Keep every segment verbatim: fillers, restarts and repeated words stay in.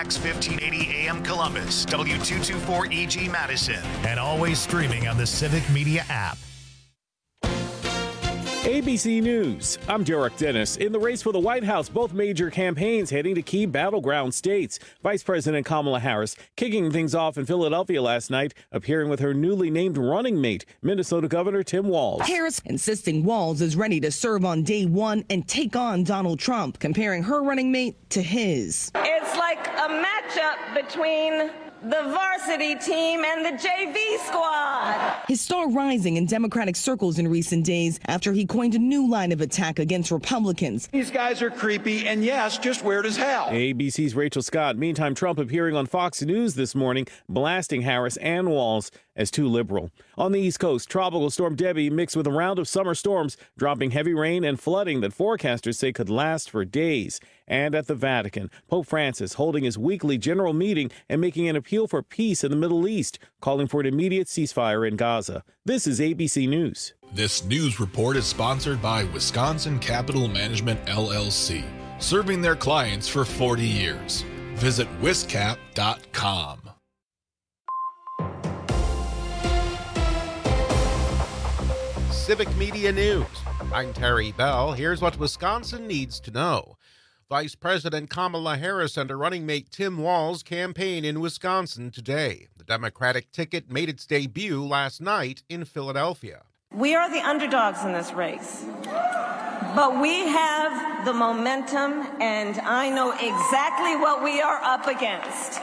X fifteen eighty A M Columbus, W two twenty-four E G Madison, and always streaming on the Civic Media app. A B C News, I'm Derek Dennis. In the race for the White House, both major campaigns heading to key battleground states. Vice President Kamala Harris kicking things off in Philadelphia last night, appearing with her newly named running mate, Minnesota Governor Tim Walz. Harris insisting Walz is ready to serve on day one and take on Donald Trump, comparing her running mate to his. It's like a matchup between the varsity team and the J V squad. His star rising in Democratic circles in recent days after he coined a new line of attack against Republicans. These guys are creepy and, yes, just weird as hell. A B C's Rachel Scott. Meantime, Trump appearing on Fox News this morning, blasting Harris and Walz as too liberal. On the East Coast, Tropical Storm Debbie mixed with a round of summer storms, dropping heavy rain and flooding that forecasters say could last for days. And at the Vatican, Pope Francis holding his weekly general meeting and making an appeal for peace in the Middle East, calling for an immediate ceasefire in Gaza. This is A B C News. This news report is sponsored by Wisconsin Capital Management, L L C, serving their clients for forty years. Visit wiscap dot com. Civic Media News. I'm Terry Bell. Here's what Wisconsin needs to know. Vice President Kamala Harris and her running mate Tim Walz campaign in Wisconsin today. The Democratic ticket made its debut last night in Philadelphia. We are the underdogs in this race, but we have the momentum, and I know exactly what we are up against.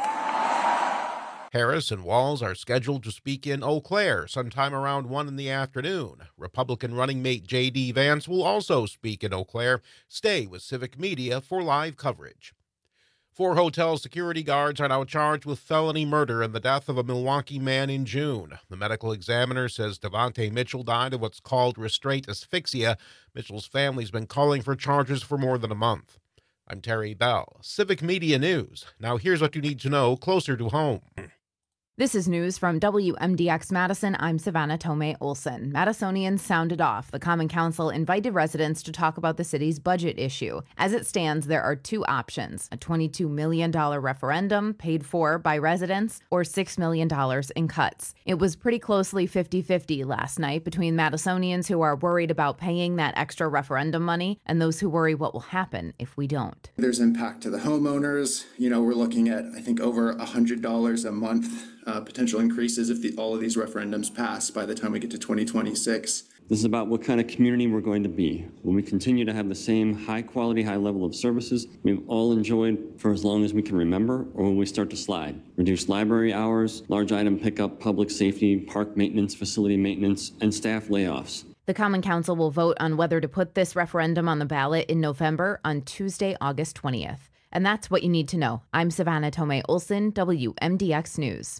Harris and Walz are scheduled to speak in Eau Claire sometime around one in the afternoon. Republican running mate J D Vance will also speak in Eau Claire. Stay with Civic Media for live coverage. Four hotel security guards are now charged with felony murder in the death of a Milwaukee man in June. The medical examiner says Devontae Mitchell died of what's called restraint asphyxia. Mitchell's family's been calling for charges for more than a month. I'm Terry Bell, Civic Media News. Now here's what you need to know closer to home. This is news from W M D X Madison. I'm Savannah Tomei Olson. Madisonians sounded off. The Common Council invited residents to talk about the city's budget issue. As it stands, there are two options: a twenty-two million dollars referendum paid for by residents, or six million dollars in cuts. It was pretty closely fifty-fifty last night between Madisonians who are worried about paying that extra referendum money and those who worry what will happen if we don't. There's impact to the homeowners. You know, we're looking at, I think, over one hundred dollars a month. Uh, potential increases if the, all of these referendums pass by the time we get to twenty twenty-six. This is about what kind of community we're going to be. Will we continue to have the same high quality, high level of services we've all enjoyed for as long as we can remember, or will we start to slide? Reduce library hours, large item pickup, public safety, park maintenance, facility maintenance, and staff layoffs. The Common Council will vote on whether to put this referendum on the ballot in November on Tuesday, August twentieth. And that's what you need to know. I'm Savannah Tomei Olson, W M D X News.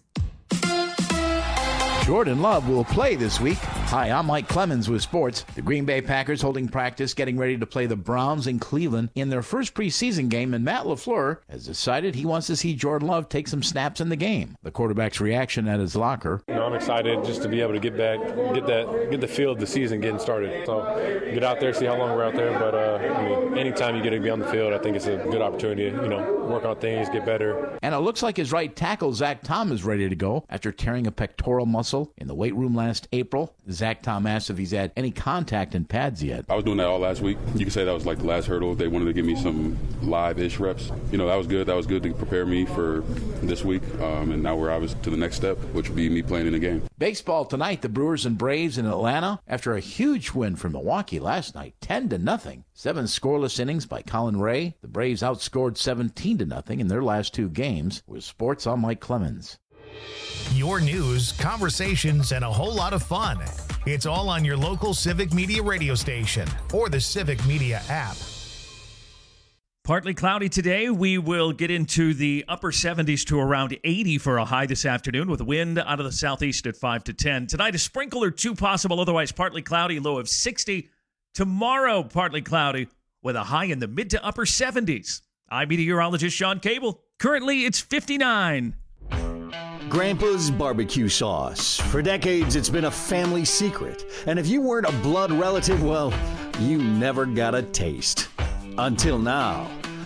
Jordan Love will play this week. Hi, I'm Mike Clemens with sports. The Green Bay Packers holding practice, getting ready to play the Browns in Cleveland in their first preseason game, and Matt LaFleur has decided he wants to see Jordan Love take some snaps in the game. The quarterback's reaction at his locker. You know, I'm excited just to be able to get back, get that, get the feel of the season getting started. So get out there, see how long we're out there. But uh, I mean, anytime you get to be on the field, I think it's a good opportunity. You know, work on things, get better. And it looks like his right tackle Zach Tom is ready to go after tearing a pectoral muscle in the weight room last April. Zach Tom asked if he's had any contact in pads yet. I was doing that all last week. You could say that was like the last hurdle. They wanted to give me some live-ish reps. You know, that was good. That was good to prepare me for this week. Um, and now we're obviously to the next step, which would be me playing in the game. Baseball tonight, the Brewers and Braves in Atlanta after a huge win from Milwaukee last night, ten to nothing. Seven scoreless innings by Colin Ray. The Braves outscored seventeen to nothing in their last two games. With sports, I'm Mike Clemens. Your news, conversations, and a whole lot of fun. It's all on your local Civic Media radio station or the Civic Media app. Partly cloudy today. We will get into the upper seventies to around eighty for a high this afternoon with wind out of the southeast at five to ten. Tonight, a sprinkle or two possible, otherwise partly cloudy, low of sixty. Tomorrow, partly cloudy with a high in the mid to upper seventies. I'm meteorologist Sean Cable. Currently, it's fifty-nine. Grandpa's barbecue sauce. For decades, it's been a family secret. And if you weren't a blood relative, well, you never got a taste. Until now.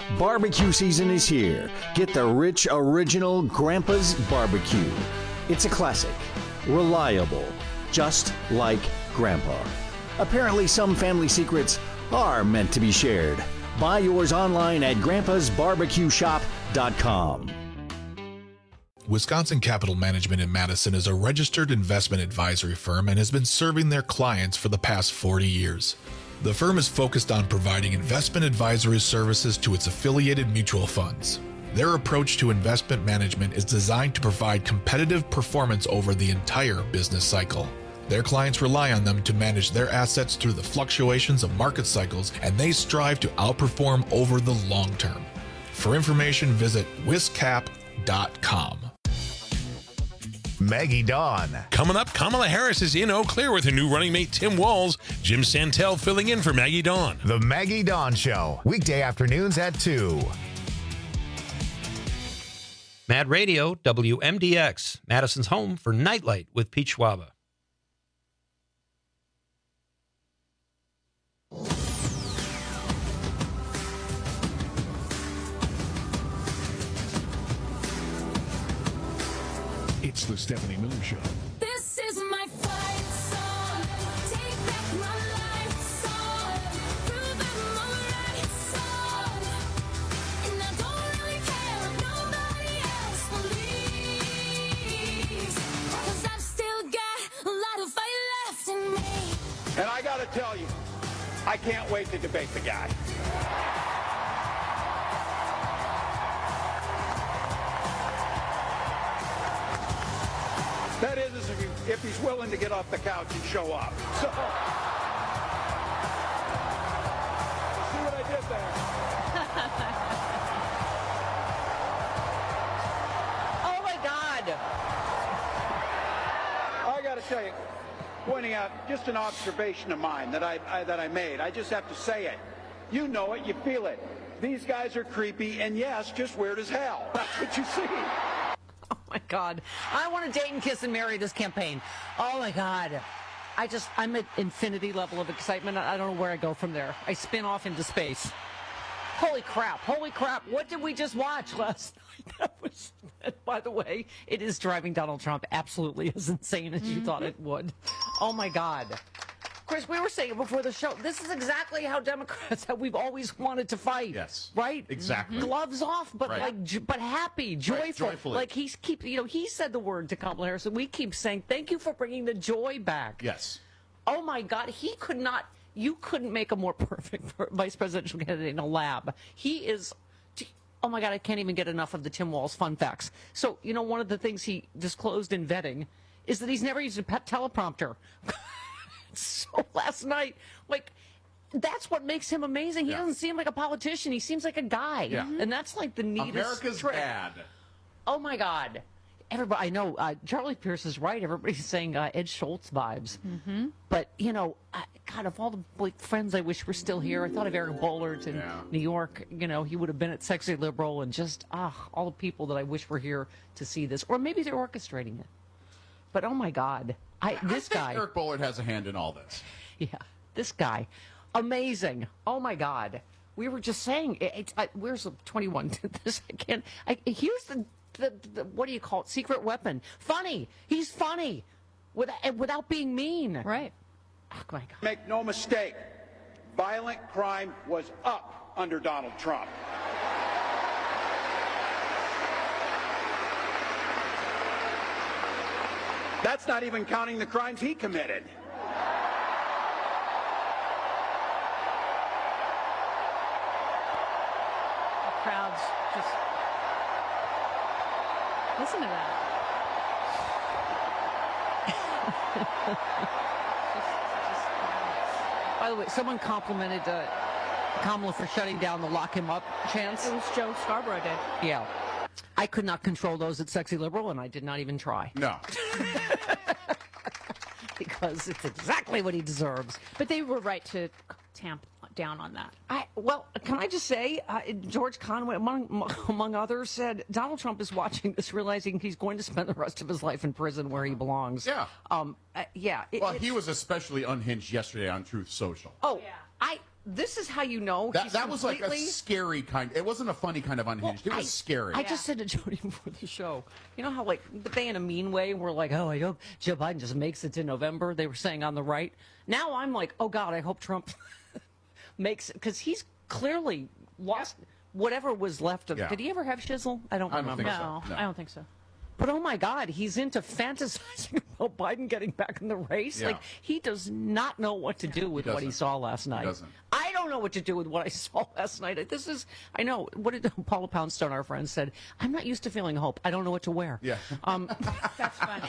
Barbecue season is here. Get the rich original Grandpa's Barbecue. It's a classic, reliable, just like Grandpa. Apparently, some family secrets are meant to be shared. Buy yours online at grandpas barbecue shop dot com. Wisconsin Capital Management in Madison is a registered investment advisory firm and has been serving their clients for the past forty years. The firm is focused on providing investment advisory services to its affiliated mutual funds. Their approach to investment management is designed to provide competitive performance over the entire business cycle. Their clients rely on them to manage their assets through the fluctuations of market cycles, and they strive to outperform over the long term. For information, visit wiscap dot com. Maggie Dawn. Coming up, Kamala Harris is in Eau Claire with her new running mate Tim Walz. Jim Santel filling in for Maggie Dawn. The Maggie Dawn Show, weekday afternoons at two. Mad Radio, W M D X, Madison's home for Nightlight with Pete Schwaba. It's the Stephanie Miller Show. This is my fight song. Take back my life song. Prove I'm alright song. And I don't really care if nobody else believes. Cause I've still got a lot of fight left in me. And I gotta tell you, I can't wait to debate the guy. That is, if, he, if he's willing to get off the couch and show up. So, see what I did there? Oh my God! I got to tell you, pointing out just an observation of mine that I, I that I made. I just have to say it. You know it, you feel it. These guys are creepy, and yes, just weird as hell. That's what you see. Oh my God. I want to date and kiss and marry this campaign. Oh my God. I just, I'm at infinity level of excitement. I don't know where I go from there. I spin off into space. Holy crap. Holy crap. What did we just watch last night? That was, by the way, it is driving Donald Trump absolutely as insane as you mm-hmm. thought it would. Oh my God. Chris, we were saying before the show, this is exactly how Democrats have we've always wanted to fight. Yes. Right? Exactly. Gloves off, but right. like, j- but happy, joyful. Right, joyfully. Like he's keep, you know, he said the word to Kamala Harris, and we keep saying, thank you for bringing the joy back. Yes. Oh my God, he could not, you couldn't make a more perfect vice presidential candidate in a lab. He is, oh my God, I can't even get enough of the Tim Walz fun facts. So, you know, one of the things he disclosed in vetting is that he's never used a pet teleprompter. So last night, like, that's what makes him amazing. He yeah. doesn't seem like a politician. He seems like a guy. Yeah. And that's like the neatest America's trick. bad. Oh, my God. Everybody, I know, uh, Charlie Pierce is right. Everybody's saying uh, Ed Schultz vibes. Mm-hmm. But, you know, I, God, of all the like, friends I wish were still here, I thought of Eric Boehlert in yeah. New York. You know, he would have been at Sexy Liberal, and just, ah, all the people that I wish were here to see this. Or maybe they're orchestrating it. But, oh, my God. I, this I think guy. Eric Boehlert has a hand in all this. Yeah, this guy. Amazing. Oh, my God. We were just saying, it, it's, I, where's the twenty-one? This, I can't. I, here's the, the, the, what do you call it? Secret weapon. Funny. He's funny. Without, without being mean. Right. Oh, my God. Make no mistake, violent crime was up under Donald Trump. That's not even counting the crimes he committed. The crowd's just... Listen to that. just, just, By the way, someone complimented uh, Kamala for shutting down the lock him up chants. It was Joe Scarborough did. Yeah. I could not control those at Sexy Liberal, and I did not even try. No. Because it's exactly what he deserves. But they were right to tamp down on that. I, well, can I just say, uh, George Conway, among, among others, said Donald Trump is watching this, realizing he's going to spend the rest of his life in prison where he belongs. Yeah. Um. Uh, yeah. It, well, it, he was especially unhinged yesterday on Truth Social. Oh, yeah. I... this is how you know That, he's that was like a completely- scary kind. It wasn't a funny kind of unhinged. Well, it was I, scary. I just said to Jody before the show, you know how like they in a mean way were like, oh, I hope Joe Biden just makes it to November. They were saying on the right. Now I'm like, oh God, I hope Trump makes it because he's clearly lost whatever was left of. Yeah. Did he ever have shizzle? I don't I don't remember. think so. No. I don't think so. But oh my God, he's into fantasizing about Biden getting back in the race. Yeah. Like he does not know what to do with He what he doesn't. saw last night. doesn't. I don't know what to do with what I saw last night. This is, I know. What did Paula Poundstone, our friend, said? I'm not used to feeling hope. I don't know what to wear. Yeah. Um, That's funny.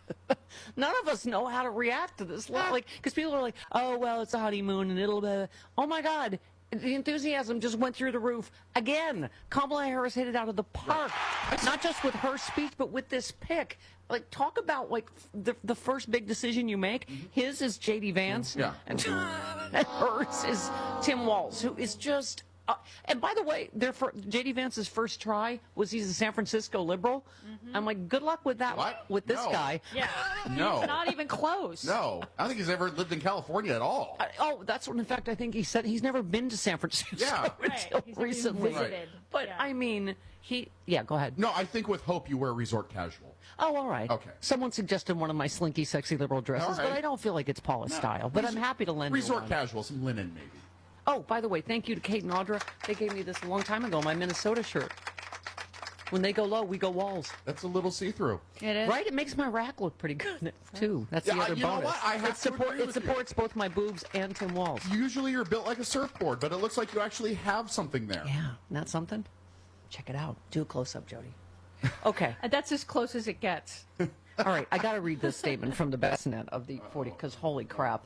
none of us know how to react to this. Like, because people are like, oh well, it's a honeymoon and it'll be. Oh my God. The enthusiasm just went through the roof again. Kamala Harris hit it out of the park, not just with her speech, but with this pick. Like, talk about like the the first big decision you make. His is J D Vance, Yeah. and, and hers is Tim Walz, who is just. Uh, and by the way, their fir- J D Vance's first try was he's a San Francisco liberal. Mm-hmm. I'm like, good luck with that What? with this No. guy. Yeah. No. He's not even close. No, I don't think he's ever lived in California at all. I, oh, that's what. In fact, I think he said he's never been to San Francisco Yeah. Right. until He's never even recently. visited. But Yeah. I mean, he. Yeah, go ahead. No, I think with hope you wear resort casual. Oh, all right. Okay. Someone suggested one of my slinky, sexy liberal dresses, All but right. I don't feel like it's Paula's No. style. But Resort- I'm happy to lend you Resort one. casual, some linen maybe. Oh, by the way, thank you to Kate and Audra. They gave me this a long time ago, my Minnesota shirt. When they go low, we go walls. That's a little see-through. It is. Right? It makes my rack look pretty good, too. That's Yeah, the I- other you know bonus. what? I have it to support, agree it with you. supports both my boobs and Tim Walz. Usually you're built like a surfboard, but it looks like you actually have something there. Yeah, not something? Check it out. Do a close-up, Jody. Okay. And that's as close as it gets. All right, I got to read this statement from the Bassinet of the forty, because holy crap.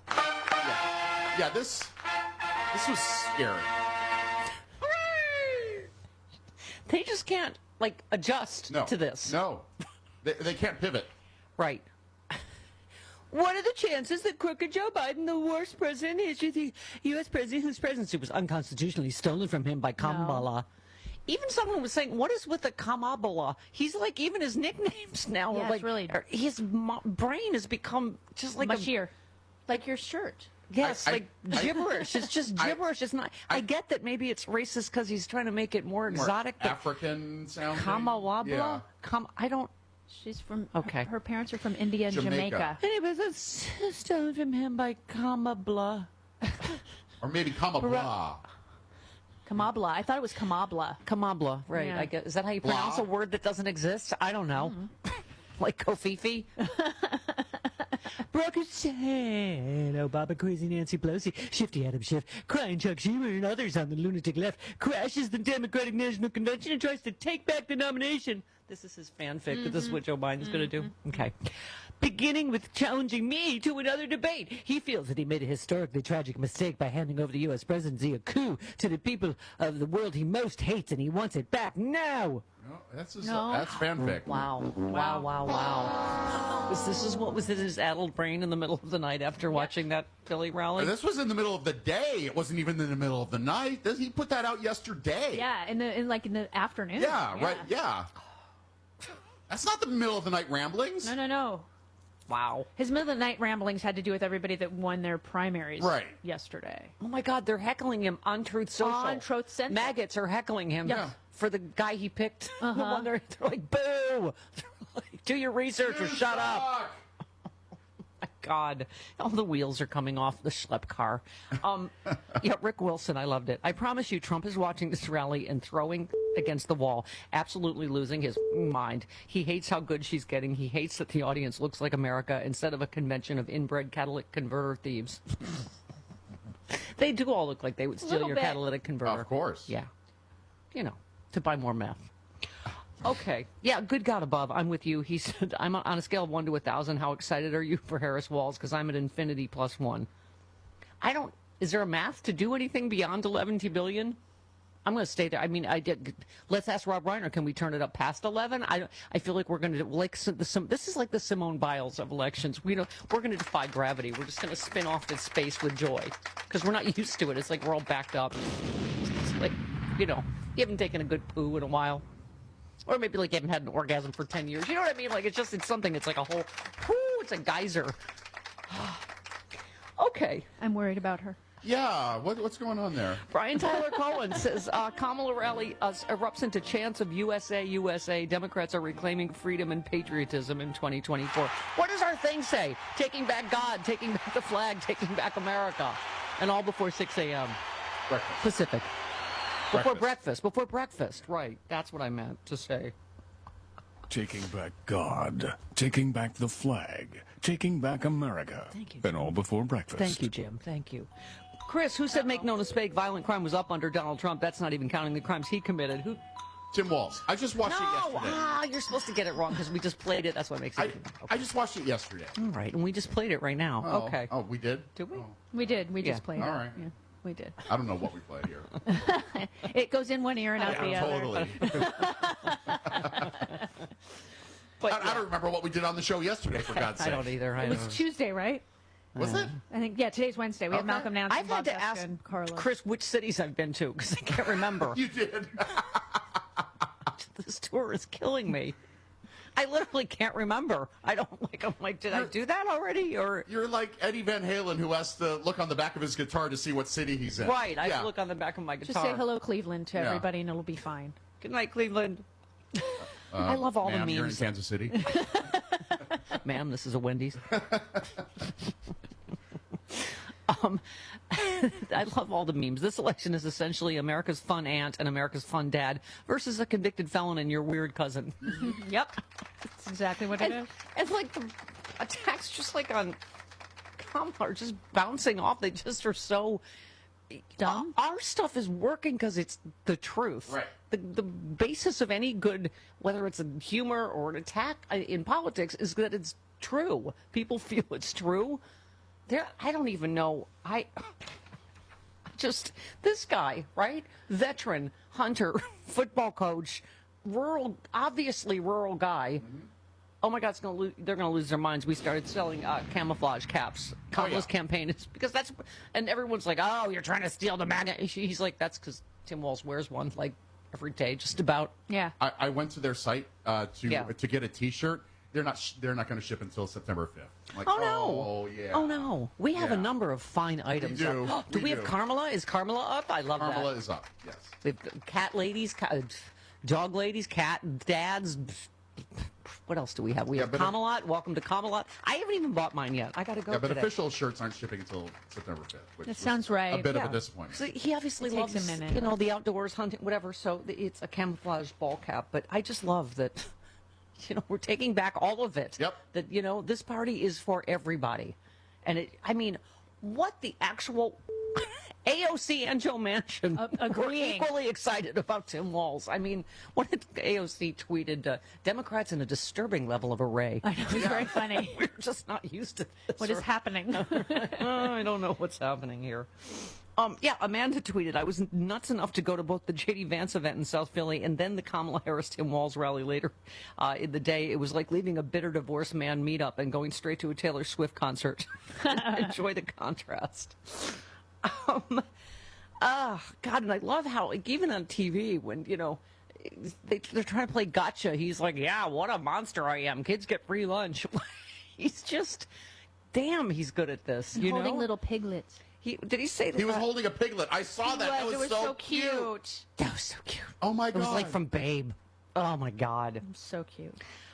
Yeah, this this was scary. They just can't, like, adjust No. to this. No. They, they can't pivot. Right. What are the chances that crooked Joe Biden, the worst president in history, the U S president whose presidency was unconstitutionally stolen from him by Kamala? Even someone was saying, what is with the Kamala? He's like, even his nicknames now Yeah, are it's like, really- are- his mo- brain has become just like a, Mushier. Like your shirt. yes, I- I- like I- gibberish. It's just I- gibberish. It's not. I, get that maybe it's racist because he's trying to make it more More exotic. But African sounding. Kamala, Yeah. Kam, I don't. She's from. Okay. Her, her parents are from India and Jamaica. Jamaica. Anyways, that's stolen from him by Kamala. Or maybe Kamala. Kamabla. I thought it was Kamabla. Kamabla, right? Yeah. I guess, is that how you pronounce Blah. a word that doesn't exist? I don't know. Like Kofifi. Broke his head. Obama crazy Nancy Pelosi. Shifty Adam Schiff. Crying Chuck Schumer and others on the lunatic left. Crashes the Democratic National Convention and tries to take back the nomination. This is his fanfic, but this is what Joe Biden's going to do? Okay. Beginning with challenging me to another debate. He feels that he made a historically tragic mistake by handing over the U S presidency, a coup, to the people of the world he most hates, and he wants it back now. No, that's just, No. that's fanfic. Wow. Wow, wow, wow. This, this is what was in his addled brain in the middle of the night after watching that Philly rally? This was in the middle of the day. It wasn't even in the middle of the night. This, he put that out yesterday. Yeah, in the in like in the afternoon. Yeah, right. Yeah. That's not the middle of the night ramblings. No, no, no. Wow. His middle of the night ramblings had to do with everybody that won their primaries Right. yesterday. Oh my God, they're heckling him on Truth Social. On Truth Central. Maggots are heckling him Yeah. for the guy he picked. Uh-huh. The one they're, they're like, boo! They're like, do your research or shut up. My God, all the wheels are coming off the schlepp car. Um, yeah, Rick Wilson, I loved it. I promise you, Trump is watching this rally and throwing against the wall, absolutely losing his mind. He hates how good she's getting. He hates that the audience looks like America instead of a convention of inbred catalytic converter thieves. They do all look like they would steal Little your bit. catalytic converter. Of course. Yeah. You know, to buy more meth. Okay. Yeah, good God above. I'm with you. He said, I'm on a scale of one to a thousand. How excited are you for Harris Walz? Because I'm at infinity plus one. I don't, is there a math to do anything beyond eleven billion? I'm going to stay there. I mean, I did. Let's ask Rob Reiner. Can we turn it up past eleven? I don't, I feel like we're going to like some, some. This is like the Simone Biles of elections. We don't. We're going to defy gravity. We're just going to spin off this space with joy because we're not used to it. It's like we're all backed up. It's like, you know, you haven't taken a good poo in a while, or maybe like you haven't had an orgasm for ten years. You know what I mean? Like it's just it's something. It's like a whole. Whoo, it's a geyser. Okay. I'm worried about her. Yeah, what, what's going on there? Brian Tyler Cohen says uh, Kamala rally uh, erupts into chants of U S A, U S A. Democrats are reclaiming freedom and patriotism in twenty twenty-four. What does our thing say? Taking back God, taking back the flag, taking back America. And all before six a.m. Breakfast. Pacific. Before Breakfast. breakfast. Before breakfast. Right. That's what I meant to say. Taking back God, taking back the flag, taking back America. Thank you. And all before breakfast. Thank you, Jim. Thank you. Chris, who said make no mistake, violent crime was up under Donald Trump? That's not even counting the crimes he committed. Who? Tim Walz. I just watched no, it yesterday. ah, you're supposed to get it wrong because we just played it. That's what makes it. I, okay. I just watched it yesterday. All right, and we just played it right now. Oh, okay. Oh, we did? Did we? Oh. We did. We Yeah. just played All it. right. Yeah, we did. I don't know what we played here. It goes in one ear and out the Yeah, other. totally. But, I, I don't remember what we did on the show yesterday, for God's sake. I don't either. I It was don't. Tuesday, right? Was it? I think, yeah, today's Wednesday. We have Okay. Malcolm Nance I've and Bob had to Jessica ask and Carlos. Chris which cities I've been to because I can't remember. You did. This tour is killing me. I literally can't remember. I don't like. I'm like, did I do that already? Or You're like Eddie Van Halen, who has to look on the back of his guitar to see what city he's in. right? I yeah. look on the back of my guitar. Just say hello, Cleveland, to Yeah. everybody, and it'll be fine. Good night, Cleveland. Uh, I love all the ma'am, You're in memes. Kansas City. Ma'am, this is a Wendy's. um, I love all the memes. This election is essentially America's fun aunt and America's fun dad versus a convicted felon and your weird cousin. Yep. That's exactly what it and, is. and like the attacks, just like on Kamala, are just bouncing off. They just are so dumb. Our stuff is working because it's the truth. Right. The the basis of any good, whether it's a humor or an attack uh, in politics, is that it's true. People feel it's true. There, I don't even know. I just this guy, right? Veteran, hunter, football coach, rural, obviously rural guy. Oh my God, it's gonna lo- they're going to lose their minds. We started selling uh, camouflage caps. Kamala's yeah. campaign is because that's, and everyone's like, "Oh, you're trying to steal the MAGA." He's like, "That's because Tim Walz wears one like every day, just about." Yeah. I, I went to their site uh, to Yeah. to get a T-shirt. They're not. Sh- they're not going to ship until September fifth. Like, Oh no! Oh yeah. Oh no! We have a Yeah. number of fine items. do. up. do we, We have do. Carmela? Is Carmela up? I love Carmela that. is up. Yes. We have cat ladies, cat, dog ladies, cat dads. What else do we have? We Yeah, have but- Camelot. Welcome to Camelot. I haven't even bought mine yet. I got to go Yeah, but today. official shirts aren't shipping until September fifth. Which That was sounds right. A bit Yeah. of a disappointment. So he obviously It takes loves a minute. you know, the outdoors, hunting, whatever. So it's a camouflage ball cap. But I just love that. You know, we're taking back all of it. Yep. That, you know, this party is for everybody. And it, I mean, what the actual A O C and Joe Manchin Uh, were agreeing. equally excited about Tim Walz. I mean, what did A O C tweeted? Uh, Democrats in a disturbing level of array. I know, it was very funny. We're just not used to this. What is or- happening? I don't know what's happening here. Um, yeah, Amanda tweeted, I was nuts enough to go to both the J D Vance event in South Philly and then the Kamala Harris-Tim Walz rally later uh, in the day. It was like leaving a bitter divorced man meetup and going straight to a Taylor Swift concert. Enjoy the contrast. Um, ah, God, and I love how, like, even on T V, when, you know, they, they're trying to play gotcha, he's like, yeah, what a monster I am. Kids get free lunch. He's just, damn, he's good at this. You Holding know? little piglets. He, did he say that? He was holding a piglet. I saw that. That was, it was so, so cute. That was so cute. Oh my It god. was like from Babe. Oh my God. So cute.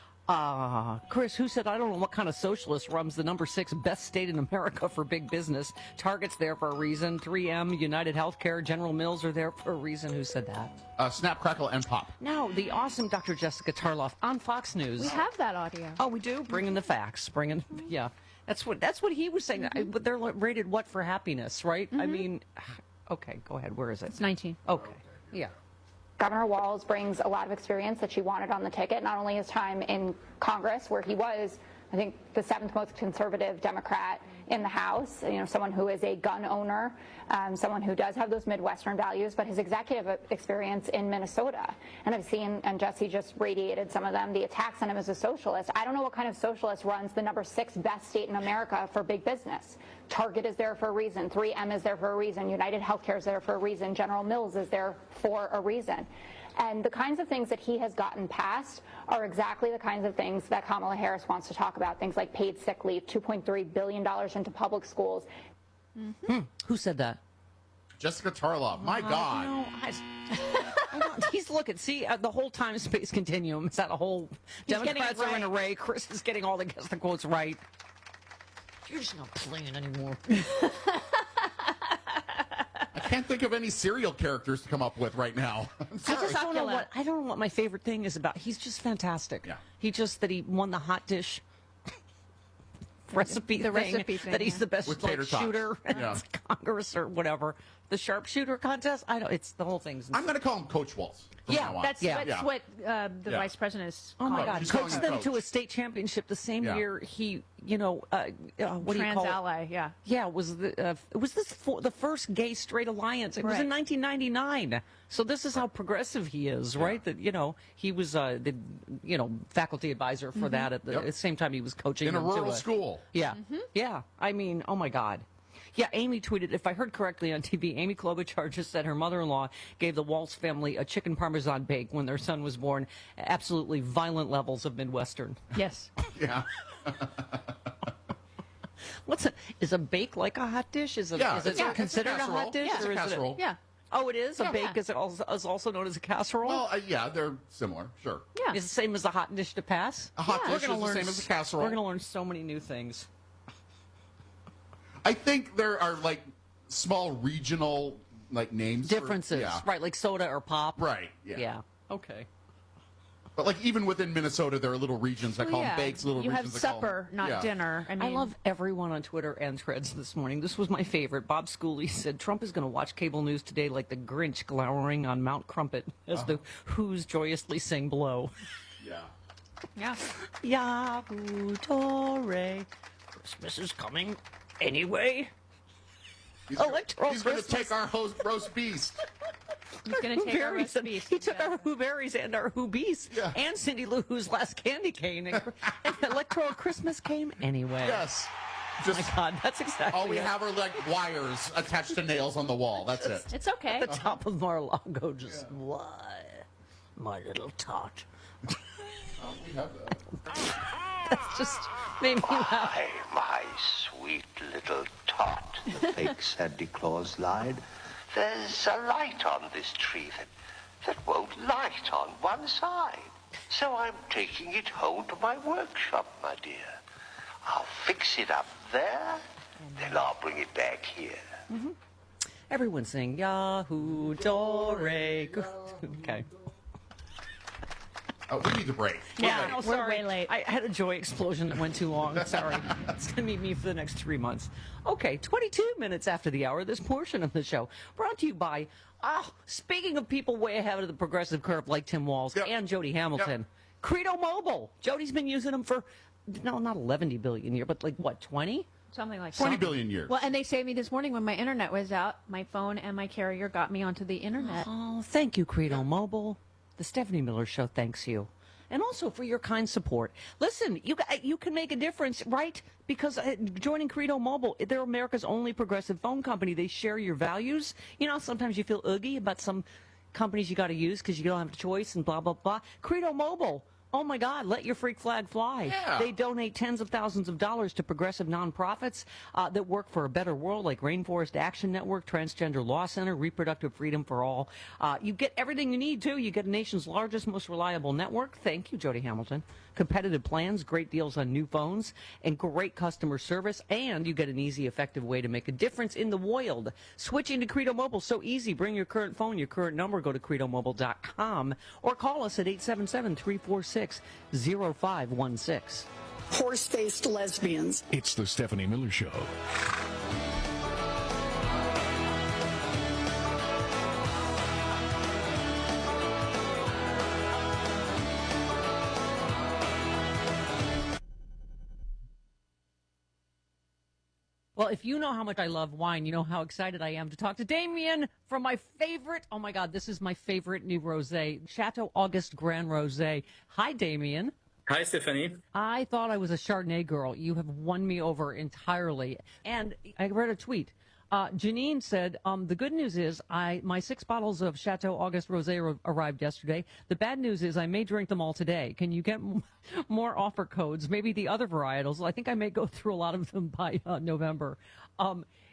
Uh, Chris, who said, I don't know what kind of socialist runs the number six best state in America for big business. Target's there for a reason. three M, United Healthcare, General Mills are there for a reason. Who said that? Uh, Snap, Crackle, and Pop. No, the awesome Doctor Jessica Tarloff on Fox News. We have that audio. Oh, we do? Bringing the facts. Bringing, yeah. That's what That's what he was saying. I, but they're rated what for happiness, right? I mean, okay, go ahead. Where is it? It's nineteen. Okay. Yeah. Governor Walz brings a lot of experience that she wanted on the ticket, not only his time in Congress, where he was, I think, the seventh most conservative Democrat in the House, you know, someone who is a gun owner, um, someone who does have those Midwestern values, but his executive experience in Minnesota. And I've seen, and Jesse just radiated some of them, the attacks on him as a socialist. I don't know what kind of socialist runs the number six best state in America for big business. Target is there for a reason. three M is there for a reason. United Healthcare is there for a reason. General Mills is there for a reason. And the kinds of things that he has gotten past are exactly the kinds of things that Kamala Harris wants to talk about. Things like paid sick leave, two point three billion dollars into public schools. Mm-hmm. Hmm. Who said that? Jessica Tarlov. My Uh, God. no, I, I don't, he's looking. See, uh, the whole time space continuum is that a whole. He's getting Democrats it are in right. array. Chris is getting all the guess the quotes right. You're just not playing anymore. I can't think of any serial characters to come up with right now. I'm I sorry. just don't know what I don't know what my favorite thing is about. He's just fantastic. Yeah. He just that he won the hot dish recipe The thing, recipe thing, that he's yeah. the best With like, tater tots. shooter Yeah. in Congress or whatever. The sharpshooter contest. I don't. It's the whole thing's. I'm going to call him Coach Walls. from Yeah, now on. That's, Yeah. that's Yeah. what uh, the Yeah. vice president is Oh my calling God! He's Coached calling them him to coach. a state championship the same Yeah. year he, you know, uh, uh, what do you Trans call it? ally, yeah. Yeah, it was the uh, it was this for, the first gay straight alliance. It was in Right. nineteen ninety-nine. So this is how progressive he is, right? That you know he was uh, the you know faculty advisor for that at the, Yep. at the same time he was coaching In a them to rural school. Yeah, yeah. I mean, oh my God. Yeah, Amy tweeted, if I heard correctly on T V, Amy Klobuchar just said her mother-in-law gave the Waltz family a chicken parmesan bake when their son was born. Absolutely violent levels of Midwestern. Yes. Yeah. What's a, is a bake like a hot dish? Is it, Yeah, is it it's a- it's a considered a, casserole. hot dish? Yeah, it's a or is it casserole. Yeah. Oh, it is? A Yeah. bake Yeah. is, also, is also known as a casserole? Well, uh, yeah, they're similar. Sure. Yeah. Is the same as a hot dish to pass? A hot We're dish gonna is the learn same as a s- casserole. We're going to learn so many new things. I think there are like small regional like names. for- Differences, yeah. right? Like soda or pop? Right. Yeah. Yeah. Okay. But like even within Minnesota, there are little regions that Well, call yeah. them bakes, little you have regions that call supper, them, not yeah. dinner. I I, mean, love everyone on Twitter and Threads this morning. This was my favorite. Bob Schooley said Trump is going to watch cable news today like the Grinch glowering on Mount Crumpet as the Who's joyously sing below. Yeah. yeah. Yahoo Dore. Christmas is coming anyway. He's, Electoral he's going to Christmas. take our host, roast beast. He's going to take our Berries and- recipes. He took our Who Berries and our Who Beast Yeah. and Cindy Lou Who's last candy cane. And, and Electoral Christmas came anyway. Yes. Oh Just my God, that's exactly all we it. have are like wires attached to nails on the wall. That's it. It's okay. At the top of Mar-a-Lago, just why, my little tot. Oh, we have that. That's just made me laugh. Why, my sweet little tot, the fake Santa Claus lied. There's a light on this tree that, that won't light on one side. So I'm taking it home to my workshop, my dear. I'll fix it up there, then I'll bring it back here. Mm-hmm. Everyone's saying Yahoo Dore. Okay. Oh, we need to break. We're Yeah, late. no, We're sorry. way late. I had a joy explosion that went too long. Sorry. It's going to be me for the next three months. Okay, twenty-two minutes after the hour, this portion of the show brought to you by, ah, speaking of people way ahead of the progressive curve like Tim Walz Yep. and Jody Hamilton, Credo Mobile. Jody's been using them for, no, not eleven billion a year, but like what, twenty? Something like twenty that. billion years. Well, and they saved me this morning when my internet was out. My phone and my carrier got me onto the internet. Oh, thank you, Credo Mobile. The Stephanie Miller Show thanks you. And also for your kind support. Listen, you ca- you can make a difference, right? Because uh, joining Credo Mobile, they're America's only progressive phone company. They share your values. You know, sometimes you feel oogie about some companies you got to use because you don't have a choice and blah, blah, blah. Credo Mobile. Oh, my God, let your freak flag fly. Yeah. They donate tens of thousands of dollars to progressive nonprofits uh, that work for a better world, like Rainforest Action Network, Transgender Law Center, Reproductive Freedom for All. Uh, you get everything you need, too. You get the nation's largest, most reliable network. Thank you, Jody Hamilton. Competitive plans, great deals on new phones, and great customer service. And you get an easy, effective way to make a difference in the world. Switching to Credo Mobile, so easy. Bring your current phone, your current number, go to credo mobile dot com, or call us at eight seven seven, three four six, zero five one six. Horse-faced lesbians. It's the Stephanie Miller Show. Well, if you know how much I love wine, you know how excited I am to talk to Damien from my favorite, oh my God, this is my favorite new rosé, Chateau Auguste Grand Rosé. Hi, Damien. Hi, Stephanie. I thought I was a Chardonnay girl. You have won me over entirely. And I read a tweet. Uh, Janine said, um, the good news is I my six bottles of Chateau Auguste Rosé ar- arrived yesterday. The bad news is I may drink them all today. Can you get m- more offer codes? Maybe the other varietals. I think I may go through a lot of them by uh, November. Um,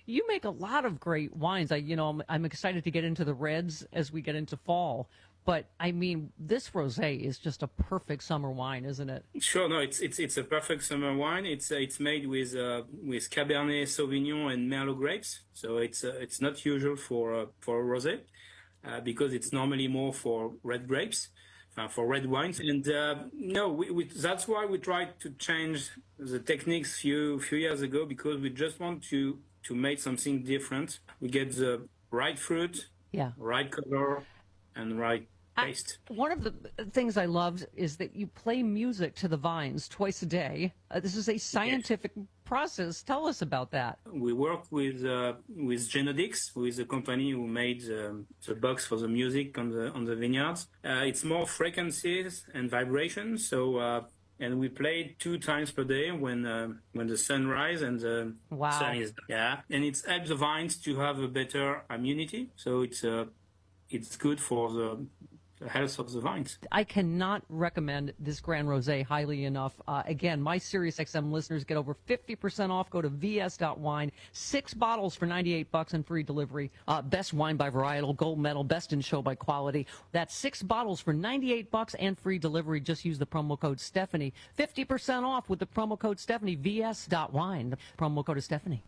You make a lot of great wines. I, you know, I'm, I'm excited to get into the reds as we get into fall. But I mean, this rosé is just a perfect summer wine, isn't it? Sure, no, it's it's it's a perfect summer wine. It's uh, it's made with uh, with Cabernet Sauvignon and Merlot grapes, so it's uh, it's not usual for uh, for a rosé uh, because it's normally more for red grapes, uh, for red wines. And uh, no, we, we, that's why we tried to change the techniques few few years ago, because we just want to to make something different. We get the right fruit, Yeah. right color, and right taste. One of the things I loved is that you play music to the vines twice a day. Uh, this is a scientific process. Tell us about that. We work with uh, with Genodix, who is a company who made um, the box for the music on the on the vineyards. Uh, it's more frequencies and vibrations. So uh, and we play two times per day when uh, when the sun rises and the Wow. sun is yeah, and it helps the vines to have a better immunity. So it's uh, it's good for the the health of the vines. I cannot recommend this Grand Rosé highly enough. Uh, again, my SiriusXM listeners get over fifty percent off. Go to v s dot wine. Six bottles for ninety-eight bucks and free delivery. Uh, best wine by varietal, gold medal, best in show by quality. That's six bottles for ninety-eight bucks and free delivery. Just use the promo code Stephanie. fifty percent off with the promo code Stephanie. v s dot wine. The promo code is Stephanie.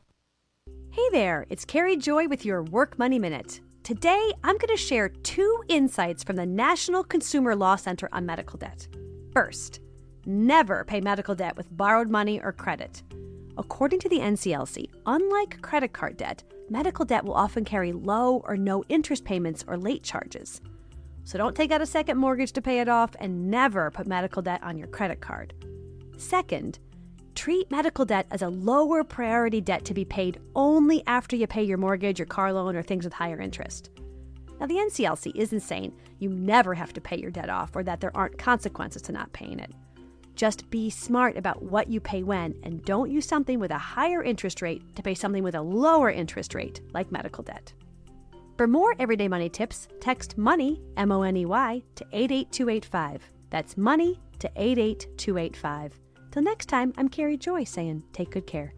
Hey there, it's Carrie Joy with your Work Money Minute. Today, I'm going to share two insights from the National Consumer Law Center on medical debt. First, never pay medical debt with borrowed money or credit. According to the N C L C, unlike credit card debt, medical debt will often carry low or no interest payments or late charges. So don't take out a second mortgage to pay it off, and never put medical debt on your credit card. Second, treat medical debt as a lower priority debt to be paid only after you pay your mortgage or car loan or things with higher interest. Now, the N C L C isn't saying you never have to pay your debt off or that there aren't consequences to not paying it. Just be smart about what you pay when, and don't use something with a higher interest rate to pay something with a lower interest rate, like medical debt. For more everyday money tips, text MONEY, M O N E Y, to eight eight two eight five. That's MONEY to eight eight two eight five. Till next time, I'm Carrie Joy saying take good care.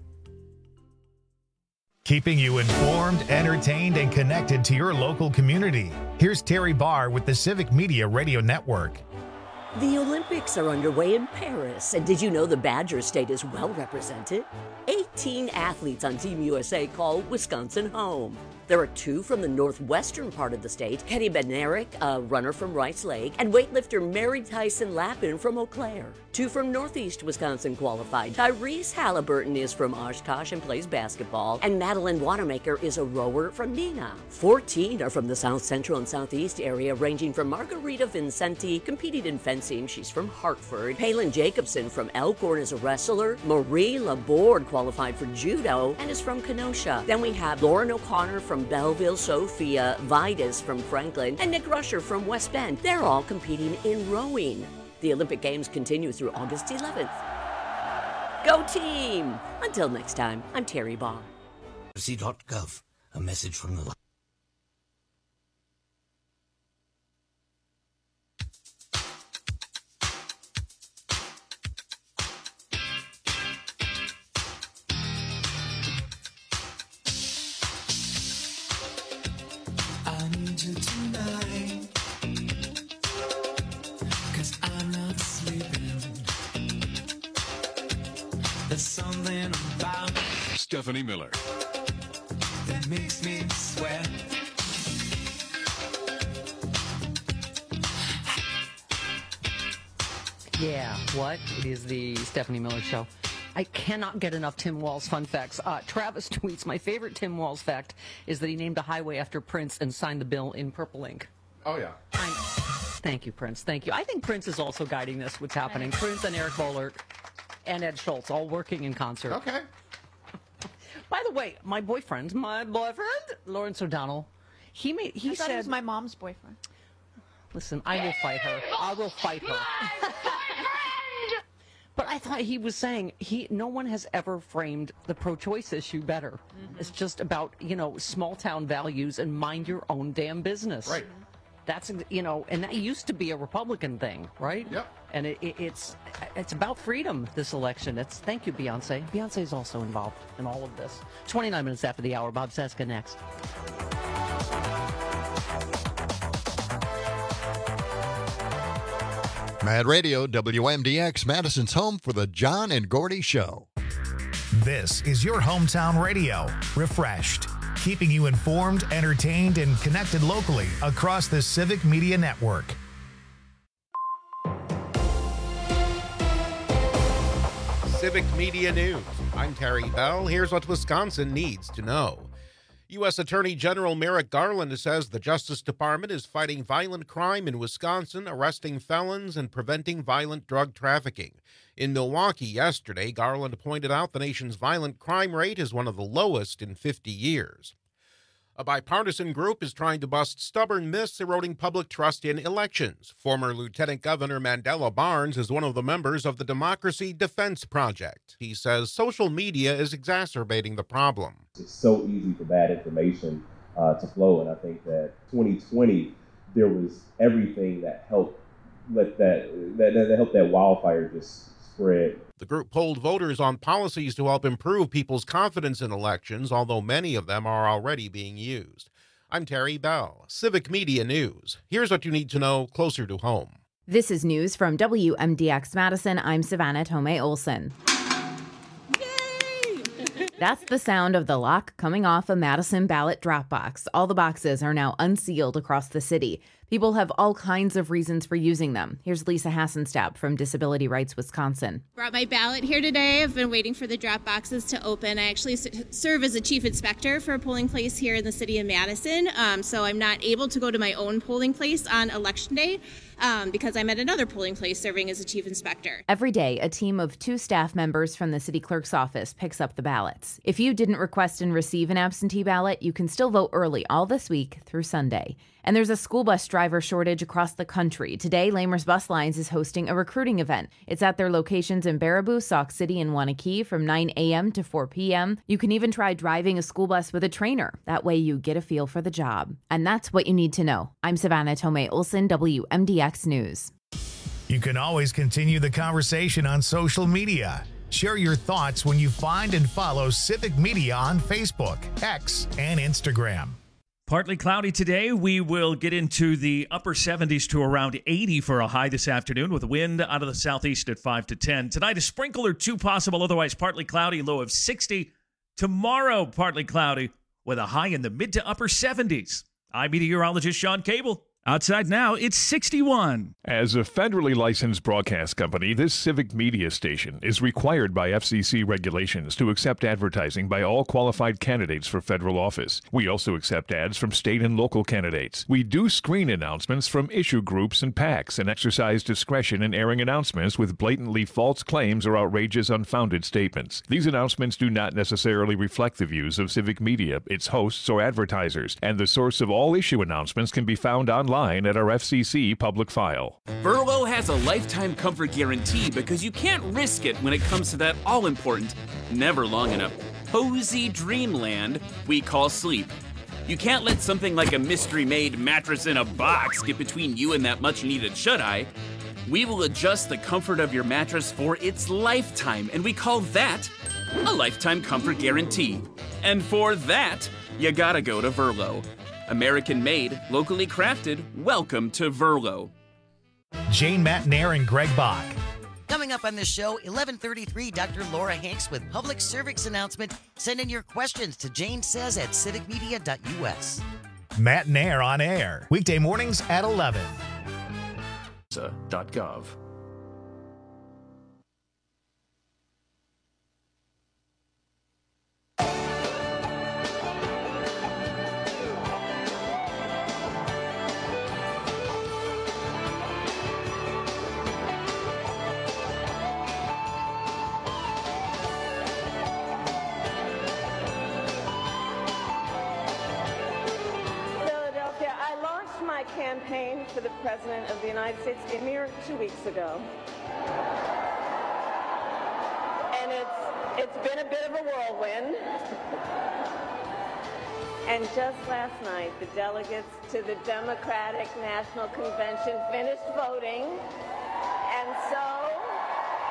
Keeping you informed, entertained, and connected to your local community. Here's Terry Barr with the Civic Media Radio Network. The Olympics are underway in Paris, and did you know the Badger State is well represented? eighteen athletes on Team U S A call Wisconsin home. There are two from the northwestern part of the state, Kenny Bednarik, a runner from Rice Lake, and weightlifter Mary Tyson Lappin from Eau Claire. Two from northeast Wisconsin qualified. Tyrese Halliburton is from Oshkosh and plays basketball, and Madeline Wanamaker is a rower from Neenah. fourteen are from the south central and southeast area, ranging from Margarita Vincenti, competing in fencing, she's from Hartford. Palin Jacobson from Elkhorn is a wrestler. Marie Laborde qualified for judo and is from Kenosha. Then we have Lauren O'Connor from Belleville, Sophia, Vidas from Franklin, and Nick Rusher from West Bend. They're all competing in rowing. The Olympic Games continue through August eleventh. Go team! Until next time, I'm Terry Baugh. C dot gov, a message from the... I need you tonight, 'cause I'm not sleeping. There's something about Stephanie Miller. that makes me sweat. Yeah, what? It is the Stephanie Miller Show. I cannot get enough Tim Walz fun facts. Uh, Travis tweets, my favorite Tim Walz fact is that he named a highway after Prince and signed the bill in purple ink. Oh, yeah. I'm, thank you, Prince. Thank you. I think Prince is also guiding this, what's happening. Prince and Eric Boehlert and Ed Schultz all working in concert. Okay. By the way, my boyfriend, my boyfriend, Lawrence O'Donnell, he made, he I thought said... he was my mom's boyfriend. Listen, I will fight her. I will fight her. But I thought he was saying he no one has ever framed the pro-choice issue better. Mm-hmm. It's just about, you know, small town values and mind your own damn business. Right. That's, you know, and that used to be a Republican thing, right? Yep. And it, it, it's It's about freedom, this election. It's Thank you, Beyonce. Beyonce is also involved in all of this. twenty-nine minutes after the hour. Bob Cesca next. Mad Radio, W M D X, Madison's home for the John and Gordy Show. This is your hometown radio, refreshed, keeping you informed, entertained, and connected locally across the Civic Media Network. Civic Media News. I'm Terry Bell. Here's what Wisconsin needs to know. U S Attorney General Merrick Garland says the Justice Department is fighting violent crime in Wisconsin, arresting felons, and preventing violent drug trafficking. In Milwaukee yesterday, Garland pointed out the nation's violent crime rate is one of the lowest in fifty years. A bipartisan group is trying to bust stubborn myths eroding public trust in elections. Former Lieutenant Governor Mandela Barnes is one of the members of the Democracy Defense Project. He says social media is exacerbating the problem. It's so easy for bad information uh, to flow, and I think that twenty twenty, there was everything that helped let that, that, that helped that wildfire just spread. The group polled voters on policies to help improve people's confidence in elections, although many of them are already being used. I'm Terry Bell, Civic Media News. Here's what you need to know closer to home. This is news from W M D X Madison. I'm Savannah Tomei Olson. That's the sound of the lock coming off a Madison ballot drop box. All the boxes are now unsealed across the city. People have all kinds of reasons for using them. Here's Lisa Hassenstab from Disability Rights Wisconsin. Brought my ballot here today. I've been waiting for the drop boxes to open. I actually serve as a chief inspector for a polling place here in the city of Madison, um, so I'm not able to go to my own polling place on election day um, because I'm at another polling place serving as a chief inspector. Every day, a team of two staff members from the city clerk's office picks up the ballots. If you didn't request and receive an absentee ballot, you can still vote early all this week through Sunday. And there's a school bus driver shortage across the country. Today, Lamers Bus Lines is hosting a recruiting event. It's at their locations in Baraboo, Sauk City, and Waunakee from nine a.m. to four p.m. You can even try driving a school bus with a trainer. That way you get a feel for the job. And that's what you need to know. I'm Savannah Tomei Olson, W M D X News. You can always continue the conversation on social media. Share your thoughts when you find and follow Civic Media on Facebook, X, and Instagram. Partly cloudy today. We will get into the upper seventies to around eighty for a high this afternoon with wind out of the southeast at five to ten. Tonight, a sprinkle or two possible, otherwise partly cloudy, low of sixty. Tomorrow, partly cloudy with a high in the mid to upper seventies. I'm meteorologist Sean Cable. Outside now, it's sixty-one. As a federally licensed broadcast company, this Civic Media station is required by F C C regulations to accept advertising by all qualified candidates for federal office. We also accept ads from state and local candidates. We do screen announcements from issue groups and PACs and exercise discretion in airing announcements with blatantly false claims or outrageous, unfounded statements. These announcements do not necessarily reflect the views of Civic Media, its hosts, or advertisers, and the source of all issue announcements can be found online at our F C C public file. Verlo has a lifetime comfort guarantee because you can't risk it when it comes to that all-important, never long enough, cozy dreamland we call sleep. You can't let something like a mystery-made mattress in a box get between you and that much-needed shut-eye. We will adjust the comfort of your mattress for its lifetime, and we call that a lifetime comfort guarantee. And for that, you gotta go to Verlo. American-made, locally crafted, welcome to Verlo. Jane Matnair and Greg Bach. Coming up on this show, eleven thirty-three, Doctor Laura Hanks with Public Service Announcement. Send in your questions to Jane Says at civic media dot u s. Matnair on air, weekday mornings at eleven. .gov. Campaign for the President of the United States a mere two weeks ago. And it's it's been a bit of a whirlwind. And just last night, the delegates to the Democratic National Convention finished voting. And so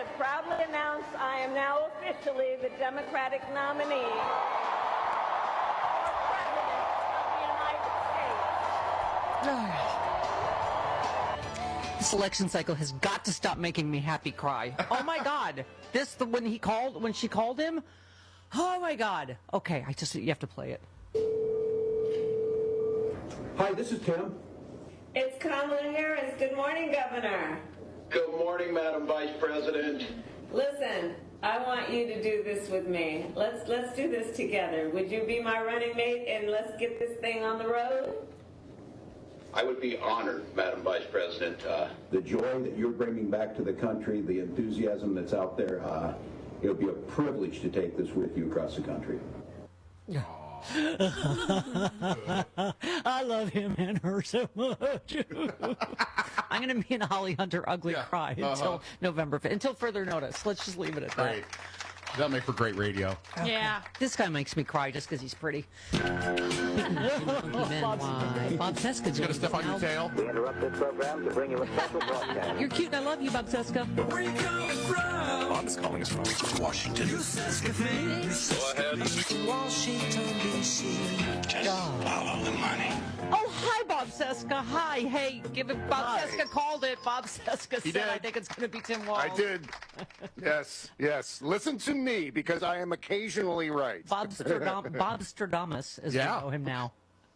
proudly announce I am now officially the Democratic nominee for President of the United States. All right. This election cycle has got to stop making me happy cry. Oh my God. This, the, when he called, when she called him. Oh my God. Okay, I just, you have to play it. Hi, this is Tim. It's Kamala Harris. Good morning, Governor. Good morning, Madam Vice President. Listen, I want you to do this with me. Let's let's do this together. Would you be my running mate and let's get this thing on the road? I would be honored, Madam Vice President. Uh, the joy that you're bringing back to the country, the enthusiasm that's out there, uh, it'll be a privilege to take this with you across the country. I love him and her so much. I'm going to be in Holly Hunter ugly Yeah, cry uh-huh. until November fifth, until further notice. Let's just leave it at that. Great. That'll make for great radio. Yeah. This guy makes me cry just because he's pretty. Bob Seska. He's got to step on your tail. We interrupt this program to bring you a special broadcast. You're cute and I love you, Bob Seska. Where you coming from? Bob's calling us from Washington. You Seska things. Go ahead. Washington, D C Just follow the money. Oh, hi, Bob Seska. Hi. Hey, give it. Bob Hi. Seska called it. Bob Seska He said, did. I think it's going to be Tim Walz. I did. Yes, yes. Listen to me because I am occasionally right. Bobsterdam- Bobstradamus, as Yeah. we know him now.